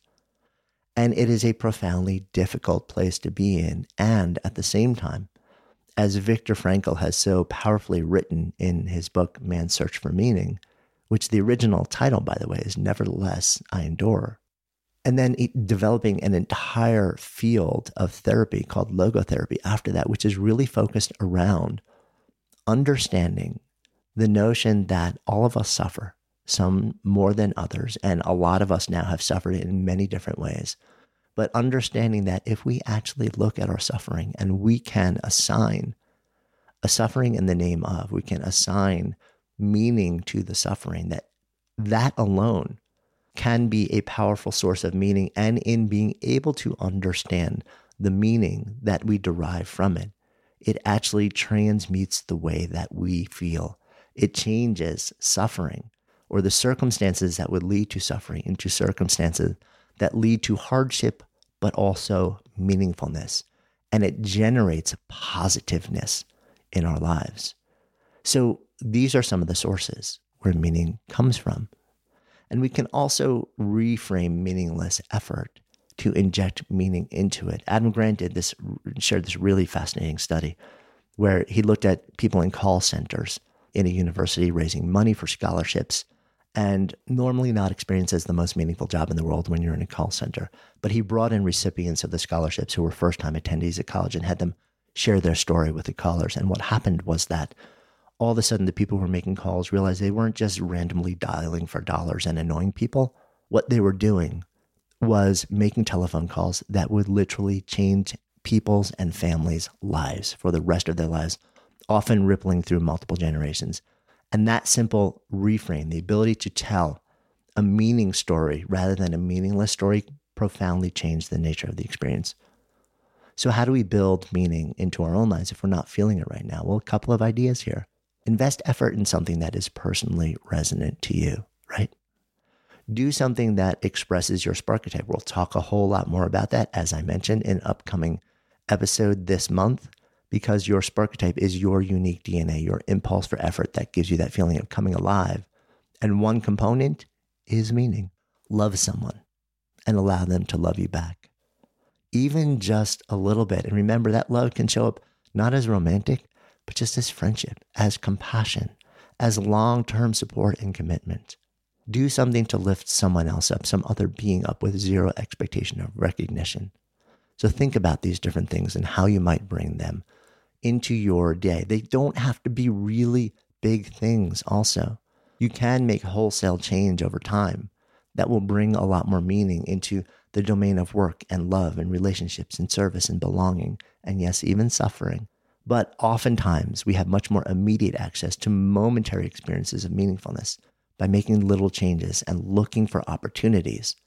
And it is a profoundly difficult place to be in. And at the same time, as Viktor Frankl has so powerfully written in his book, Man's Search for Meaning, which the original title, by the way, is Nevertheless, I Endure. And then developing an entire field of therapy called logotherapy after that, which is really focused around understanding the notion that all of us suffer, some more than others, and a lot of us now have suffered in many different ways. But understanding that if we actually look at our suffering and we can assign a suffering in the name of, we can assign meaning to the suffering, that alone can be a powerful source of meaning. And in being able to understand the meaning that we derive from it, it actually transmutes the way that we feel. It changes suffering or the circumstances that would lead to suffering into circumstances that lead to hardship, but also meaningfulness. And it generates positiveness in our lives. So these are some of the sources where meaning comes from. And we can also reframe meaningless effort to inject meaning into it. Adam Grant shared this really fascinating study where he looked at people in call centers in a university raising money for scholarships, and normally not experienced as the most meaningful job in the world when you're in a call center. But he brought in recipients of the scholarships who were first-time attendees at college and had them share their story with the callers. And what happened was that all of a sudden the people who were making calls realized they weren't just randomly dialing for dollars and annoying people. What they were doing was making telephone calls that would literally change people's and families' lives for the rest of their lives, often rippling through multiple generations. And that simple reframe, the ability to tell a meaning story rather than a meaningless story, profoundly changed the nature of the experience. So how do we build meaning into our own lives if we're not feeling it right now? Well, a couple of ideas here. Invest effort in something that is personally resonant to you, right? Do something that expresses your sparketype. We'll talk a whole lot more about that, as I mentioned, in an upcoming episode this month, because your sparketype is your unique DNA, your impulse for effort that gives you that feeling of coming alive. And one component is meaning. Love someone and allow them to love you back. Even just a little bit. And remember that love can show up not as romantic, but just as friendship, as compassion, as long-term support and commitment. Do something to lift someone else up, some other being up with zero expectation of recognition. So think about these different things and how you might bring them into your day. They don't have to be really big things also. You can make wholesale change over time that will bring a lot more meaning into the domain of work and love and relationships and service and belonging, and yes, even suffering. But oftentimes we have much more immediate access to momentary experiences of meaningfulness by making little changes and looking for opportunities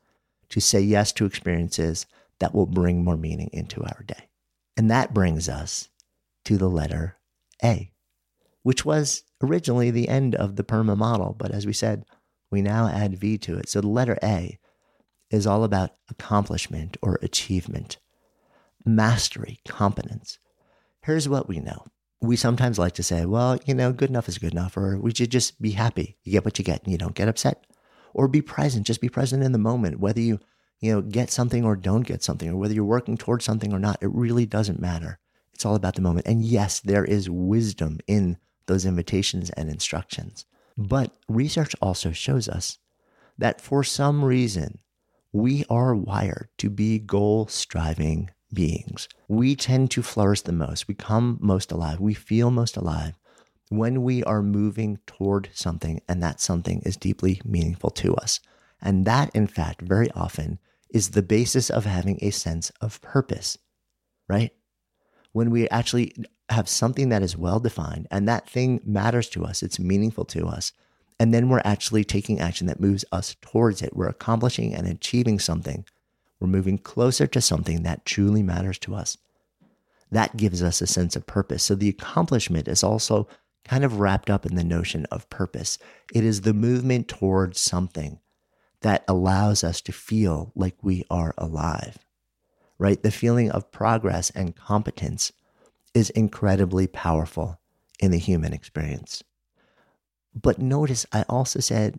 to say yes to experiences that will bring more meaning into our day. And that brings us to the letter A, which was originally the end of the PERMA model. But as we said, we now add V to it. So the letter A is all about accomplishment or achievement, mastery, competence. Here's what we know. We sometimes like to say, well, good enough is good enough, or we should just be happy. You get what you get and you don't get upset. Or be present, just be present in the moment, whether you get something or don't get something, or whether you're working towards something or not, it really doesn't matter. It's all about the moment. And yes, there is wisdom in those invitations and instructions. But research also shows us that for some reason, we are wired to be goal-striving beings. We tend to flourish the most. We come most alive. We feel most alive when we are moving toward something, and that something is deeply meaningful to us. And that, in fact, very often is the basis of having a sense of purpose, right? When we actually have something that is well-defined and that thing matters to us, it's meaningful to us, and then we're actually taking action that moves us towards it. We're accomplishing and achieving something. We're moving closer to something that truly matters to us. That gives us a sense of purpose. So the accomplishment is also kind of wrapped up in the notion of purpose. It is the movement towards something that allows us to feel like we are alive, right? The feeling of progress and competence is incredibly powerful in the human experience. But notice I also said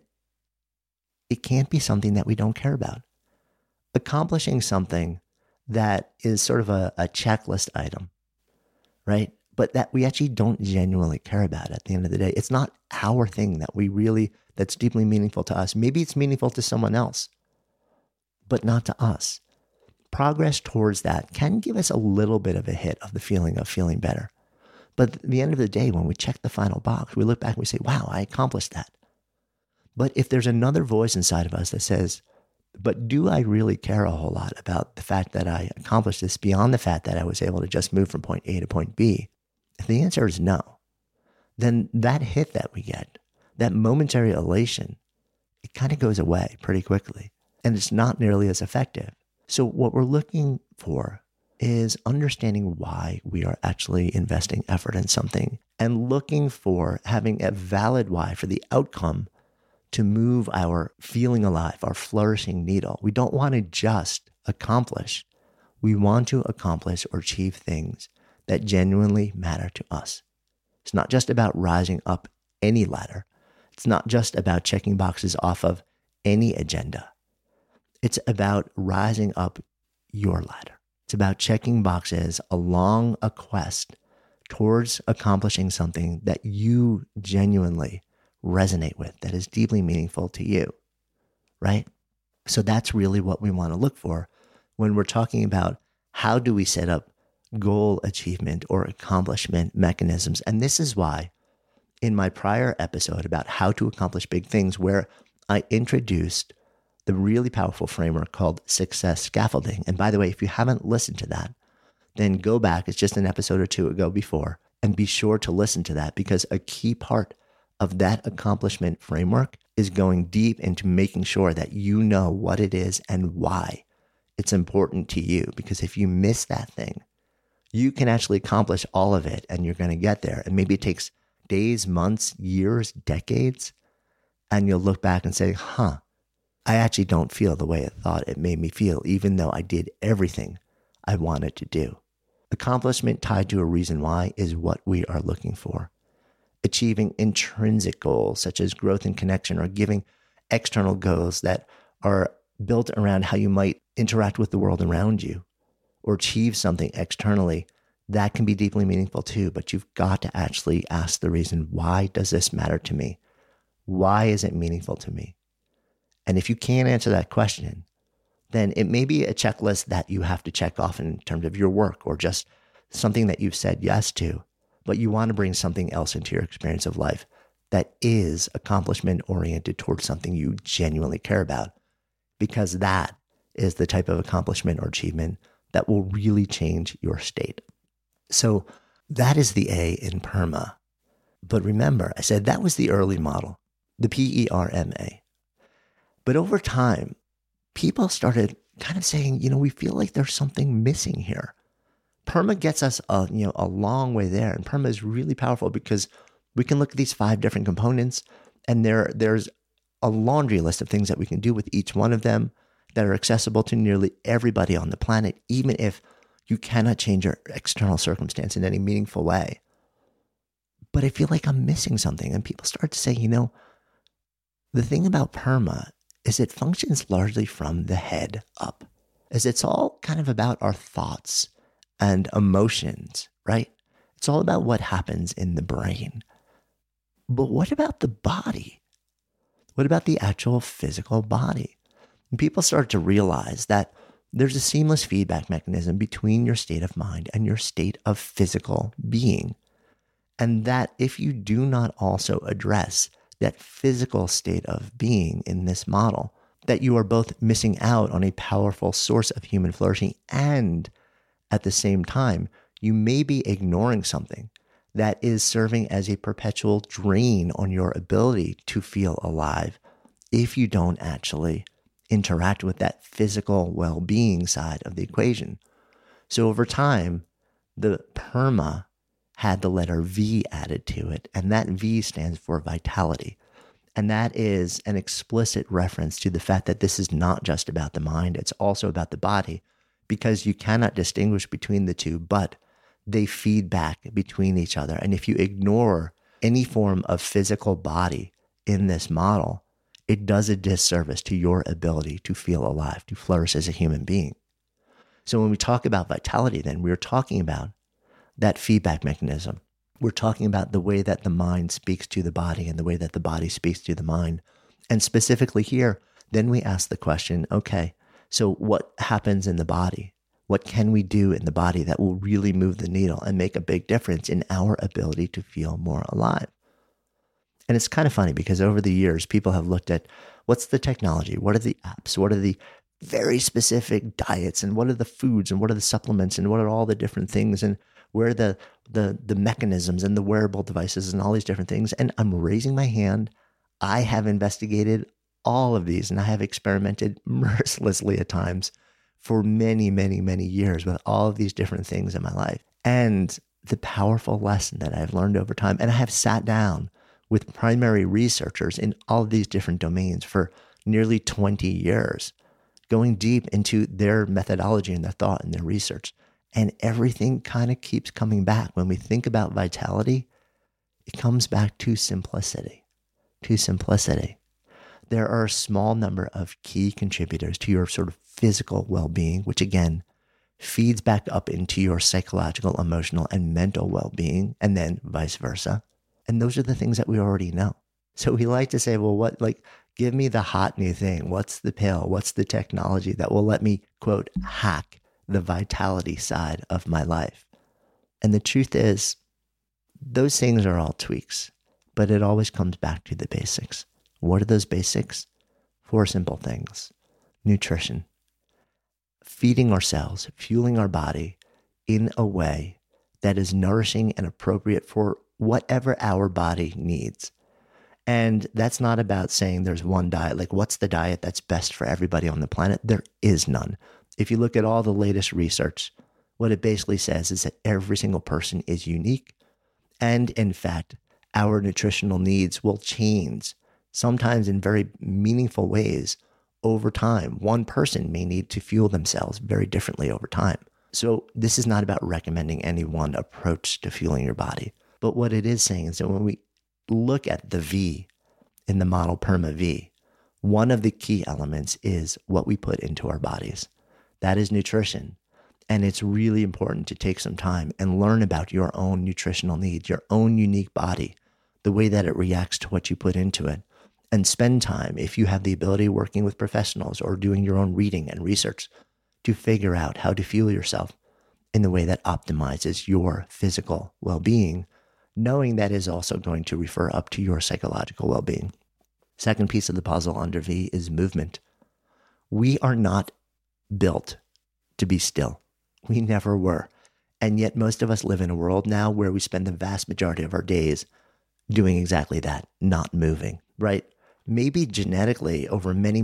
it can't be something that we don't care about. Accomplishing something that is sort of a checklist item, right? But that we actually don't genuinely care about at the end of the day. It's not our thing that's deeply meaningful to us. Maybe it's meaningful to someone else, but not to us. Progress towards that can give us a little bit of a hit of the feeling of feeling better. But at the end of the day, when we check the final box, we look back and we say, wow, I accomplished that. But if there's another voice inside of us that says, but do I really care a whole lot about the fact that I accomplished this beyond the fact that I was able to just move from point A to point B? If the answer is no, then that hit that we get, that momentary elation, it kind of goes away pretty quickly, and it's not nearly as effective. So what we're looking for is understanding why we are actually investing effort in something and looking for having a valid why for the outcome to move our feeling alive, our flourishing needle. We don't want to just accomplish. We want to accomplish or achieve things that genuinely matter to us. It's not just about rising up any ladder. It's not just about checking boxes off of any agenda. It's about rising up your ladder. It's about checking boxes along a quest towards accomplishing something that you genuinely resonate with, that is deeply meaningful to you, right? So that's really what we want to look for when we're talking about how do we set up goal achievement or accomplishment mechanisms. And this is why in my prior episode about how to accomplish big things, where I introduced the really powerful framework called success scaffolding. And by the way, if you haven't listened to that, then go back. It's just an episode or two ago before, and be sure to listen to that, because a key part of that accomplishment framework is going deep into making sure that you know what it is and why it's important to you. Because if you miss that thing, you can actually accomplish all of it and you're going to get there. And maybe it takes days, months, years, decades. And you'll look back and say, I actually don't feel the way I thought it made me feel, even though I did everything I wanted to do. Accomplishment tied to a reason why is what we are looking for. Achieving intrinsic goals such as growth and connection, or giving external goals that are built around how you might interact with the world around you or achieve something externally, that can be deeply meaningful too. But you've got to actually ask the reason, why does this matter to me? Why is it meaningful to me? And if you can't answer that question, then it may be a checklist that you have to check off in terms of your work or just something that you've said yes to, but you want to bring something else into your experience of life that is accomplishment oriented towards something you genuinely care about, because that is the type of accomplishment or achievement that will really change your state. So that is the A in PERMA. But remember, I said that was the early model, the PERMA. But over time, people started kind of saying, we feel like there's something missing here. PERMA gets us a long way there. And PERMA is really powerful because we can look at these 5 different components, and there's a laundry list of things that we can do with each one of them that are accessible to nearly everybody on the planet, even if you cannot change your external circumstance in any meaningful way. But I feel like I'm missing something. And people start to say, the thing about PERMA is it functions largely from the head up, as it's all kind of about our thoughts and emotions, right? It's all about what happens in the brain. But what about the body? What about the actual physical body? And people start to realize that there's a seamless feedback mechanism between your state of mind and your state of physical being. And that if you do not also address that physical state of being in this model, that you are both missing out on a powerful source of human flourishing, and at the same time, you may be ignoring something that is serving as a perpetual drain on your ability to feel alive if you don't actually interact with that physical well-being side of the equation. So over time, the PERMA had the letter V added to it, and that V stands for vitality. And that is an explicit reference to the fact that this is not just about the mind, it's also about the body, because you cannot distinguish between the two, but they feed back between each other. And if you ignore any form of physical body in this model, it does a disservice to your ability to feel alive, to flourish as a human being. So when we talk about vitality, then we're talking about that feedback mechanism. We're talking about the way that the mind speaks to the body and the way that the body speaks to the mind. And specifically here, then we ask the question, okay, so what happens in the body? What can we do in the body that will really move the needle and make a big difference in our ability to feel more alive? And it's kind of funny because over the years, people have looked at what's the technology? What are the apps? What are the very specific diets? And what are the foods? And what are the supplements? And what are all the different things? And where are the mechanisms and the wearable devices and all these different things? And I'm raising my hand. I have investigated all of these, and I have experimented mercilessly at times for many, many, many years with all of these different things in my life. And the powerful lesson that I've learned over time, and I have sat down with primary researchers in all of these different domains for nearly 20 years, going deep into their methodology and their thought and their research. And everything kind of keeps coming back. When we think about vitality, it comes back to simplicity, There are a small number of key contributors to your sort of physical well-being, which again, feeds back up into your psychological, emotional, and mental well-being, and then vice versa. And those are the things that we already know. So we like to say, well, give me the hot new thing. What's the pill? What's the technology that will let me, quote, hack the vitality side of my life? And the truth is, those things are all tweaks, but it always comes back to the basics. What are those basics? 4 simple things. Nutrition. Feeding ourselves, fueling our body in a way that is nourishing and appropriate for whatever our body needs. And that's not about saying there's one diet, like what's the diet that's best for everybody on the planet? There is none. If you look at all the latest research, what it basically says is that every single person is unique. And in fact, our nutritional needs will change, sometimes in very meaningful ways over time. One person may need to fuel themselves very differently over time. So this is not about recommending any one approach to fueling your body. But what it is saying is that when we look at the V in the model PERMA V, one of the key elements is what we put into our bodies. That is nutrition. And it's really important to take some time and learn about your own nutritional needs, your own unique body, the way that it reacts to what you put into it. And spend time, if you have the ability, working with professionals or doing your own reading and research to figure out how to fuel yourself in the way that optimizes your physical well-being, knowing that is also going to refer up to your psychological well-being. Second piece of the puzzle under V is movement. We are not built to be still. We never were. And yet most of us live in a world now where we spend the vast majority of our days doing exactly that, not moving, right? maybe genetically over many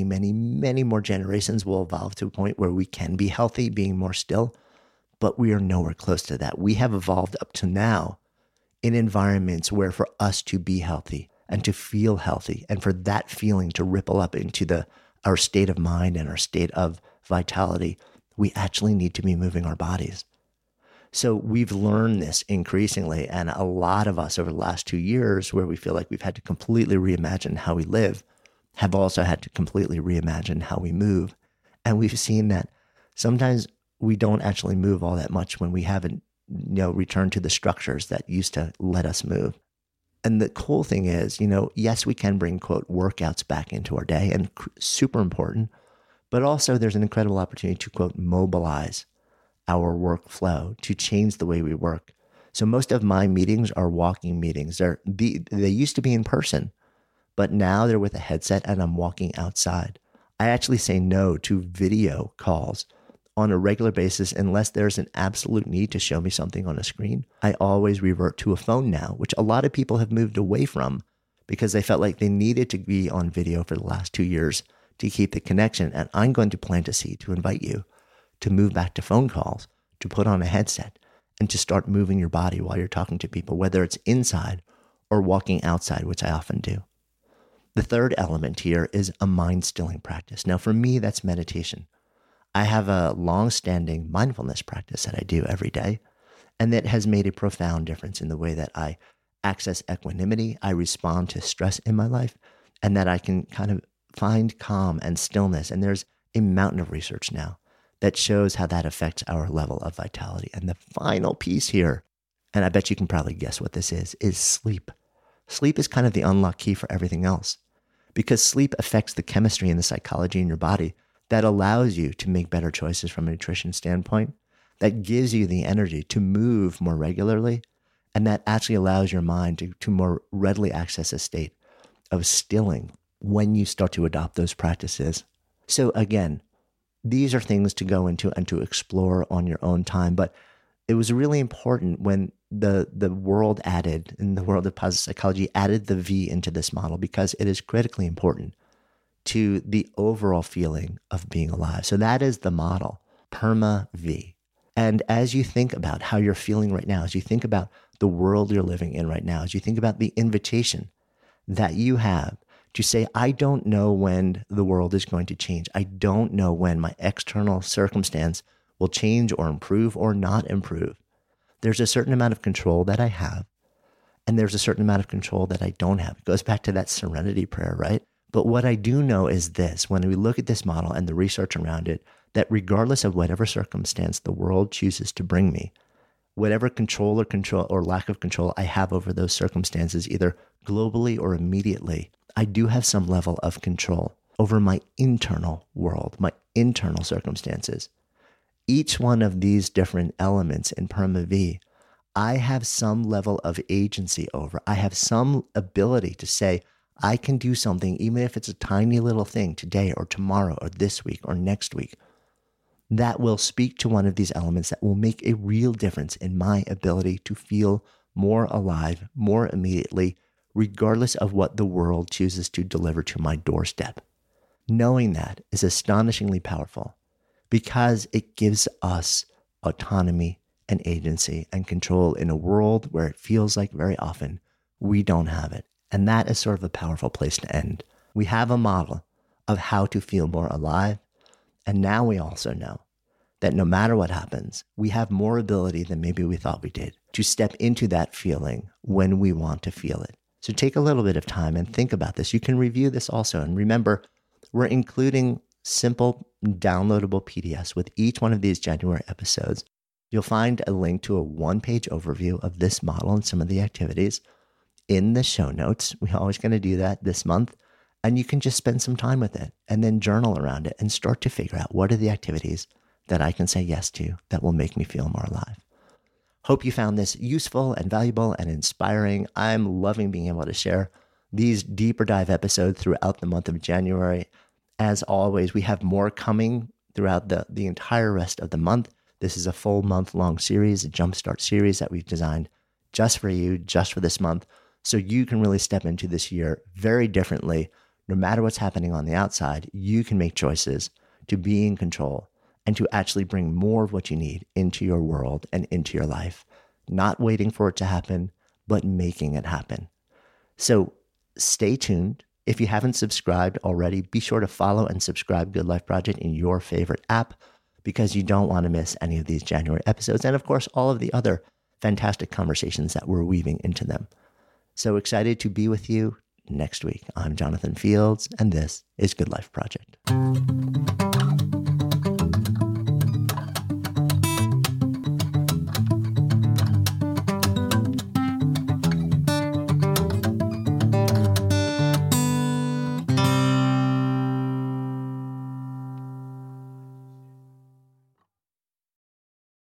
more generations will evolve to a point where we can be healthy, being more still, but we are nowhere close to that. We have evolved up to now in environments where for us to be healthy and to feel healthy and for that feeling to ripple up into our state of mind and our state of vitality, we actually need to be moving our bodies. So we've learned this increasingly, and a lot of us over the last 2 years, where we feel like we've had to completely reimagine how we live, have also had to completely reimagine how we move. And we've seen that sometimes we don't actually move all that much when we haven't, returned to the structures that used to let us move. And the cool thing is, yes, we can bring, quote, workouts back into our day, and super important, but also there's an incredible opportunity to, quote, mobilize our workflow, to change the way we work. So most of my meetings are walking meetings. They used to be in person, but now they're with a headset and I'm walking outside. I actually say no to video calls on a regular basis unless there's an absolute need to show me something on a screen. I always revert to a phone now, which a lot of people have moved away from because they felt like they needed to be on video for the last 2 years to keep the connection. And I'm going to plant a seed to invite you to move back to phone calls, to put on a headset, and to start moving your body while you're talking to people, whether it's inside or walking outside, which I often do. The third element here is a mind-stilling practice. Now, for me, that's meditation. I have a long-standing mindfulness practice that I do every day, and that has made a profound difference in the way that I access equanimity, I respond to stress in my life, and that I can kind of find calm and stillness. And there's a mountain of research now that shows how that affects our level of vitality. And the final piece here, and I bet you can probably guess what this is sleep. Sleep is kind of the unlock key for everything else, because sleep affects the chemistry and the psychology in your body that allows you to make better choices from a nutrition standpoint, that gives you the energy to move more regularly, and that actually allows your mind to more readily access a state of stilling when you start to adopt those practices. So again, these are things to go into and to explore on your own time. But it was really important when the world added, in the world of positive psychology, added the V into this model, because it is critically important to the overall feeling of being alive. So that is the model, PERMA-V. And as you think about how you're feeling right now, as you think about the world you're living in right now, as you think about the invitation that you have to say, I don't know when the world is going to change. I don't know when my external circumstance will change or improve or not improve. There's a certain amount of control that I have, and there's a certain amount of control that I don't have. It goes back to that serenity prayer, right? But what I do know is this: when we look at this model and the research around it, that regardless of whatever circumstance the world chooses to bring me, whatever control or lack of control I have over those circumstances, either globally or immediately, I do have some level of control over my internal world, my internal circumstances. Each one of these different elements in PERMA-V, I have some level of agency over. I have some ability to say, I can do something, even if it's a tiny little thing today or tomorrow or this week or next week, that will speak to one of these elements that will make a real difference in my ability to feel more alive, more immediately, regardless of what the world chooses to deliver to my doorstep. Knowing that is astonishingly powerful, because it gives us autonomy and agency and control in a world where it feels like very often we don't have it. And that is sort of a powerful place to end. We have a model of how to feel more alive. And now we also know that no matter what happens, we have more ability than maybe we thought we did to step into that feeling when we want to feel it. So take a little bit of time and think about this. You can review this also. And remember, we're including simple downloadable PDFs with each one of these January episodes. You'll find a link to a one-page overview of this model and some of the activities in the show notes. We're always going to do that this month. And you can just spend some time with it and then journal around it and start to figure out what are the activities that I can say yes to that will make me feel more alive. Hope you found this useful and valuable and inspiring. I'm loving being able to share these deeper dive episodes throughout the month of January. As always, we have more coming throughout the entire rest of the month. This is a full month-long series, a Jumpstart series that we've designed just for you, just for this month. So you can really step into this year very differently. No matter what's happening on the outside, you can make choices to be in control and to actually bring more of what you need into your world and into your life. Not waiting for it to happen, but making it happen. So stay tuned. If you haven't subscribed already, be sure to follow and subscribe Good Life Project in your favorite app because you don't want to miss any of these January episodes. And of course, all of the other fantastic conversations that we're weaving into them. So excited to be with you next week. I'm Jonathan Fields, and this is Good Life Project.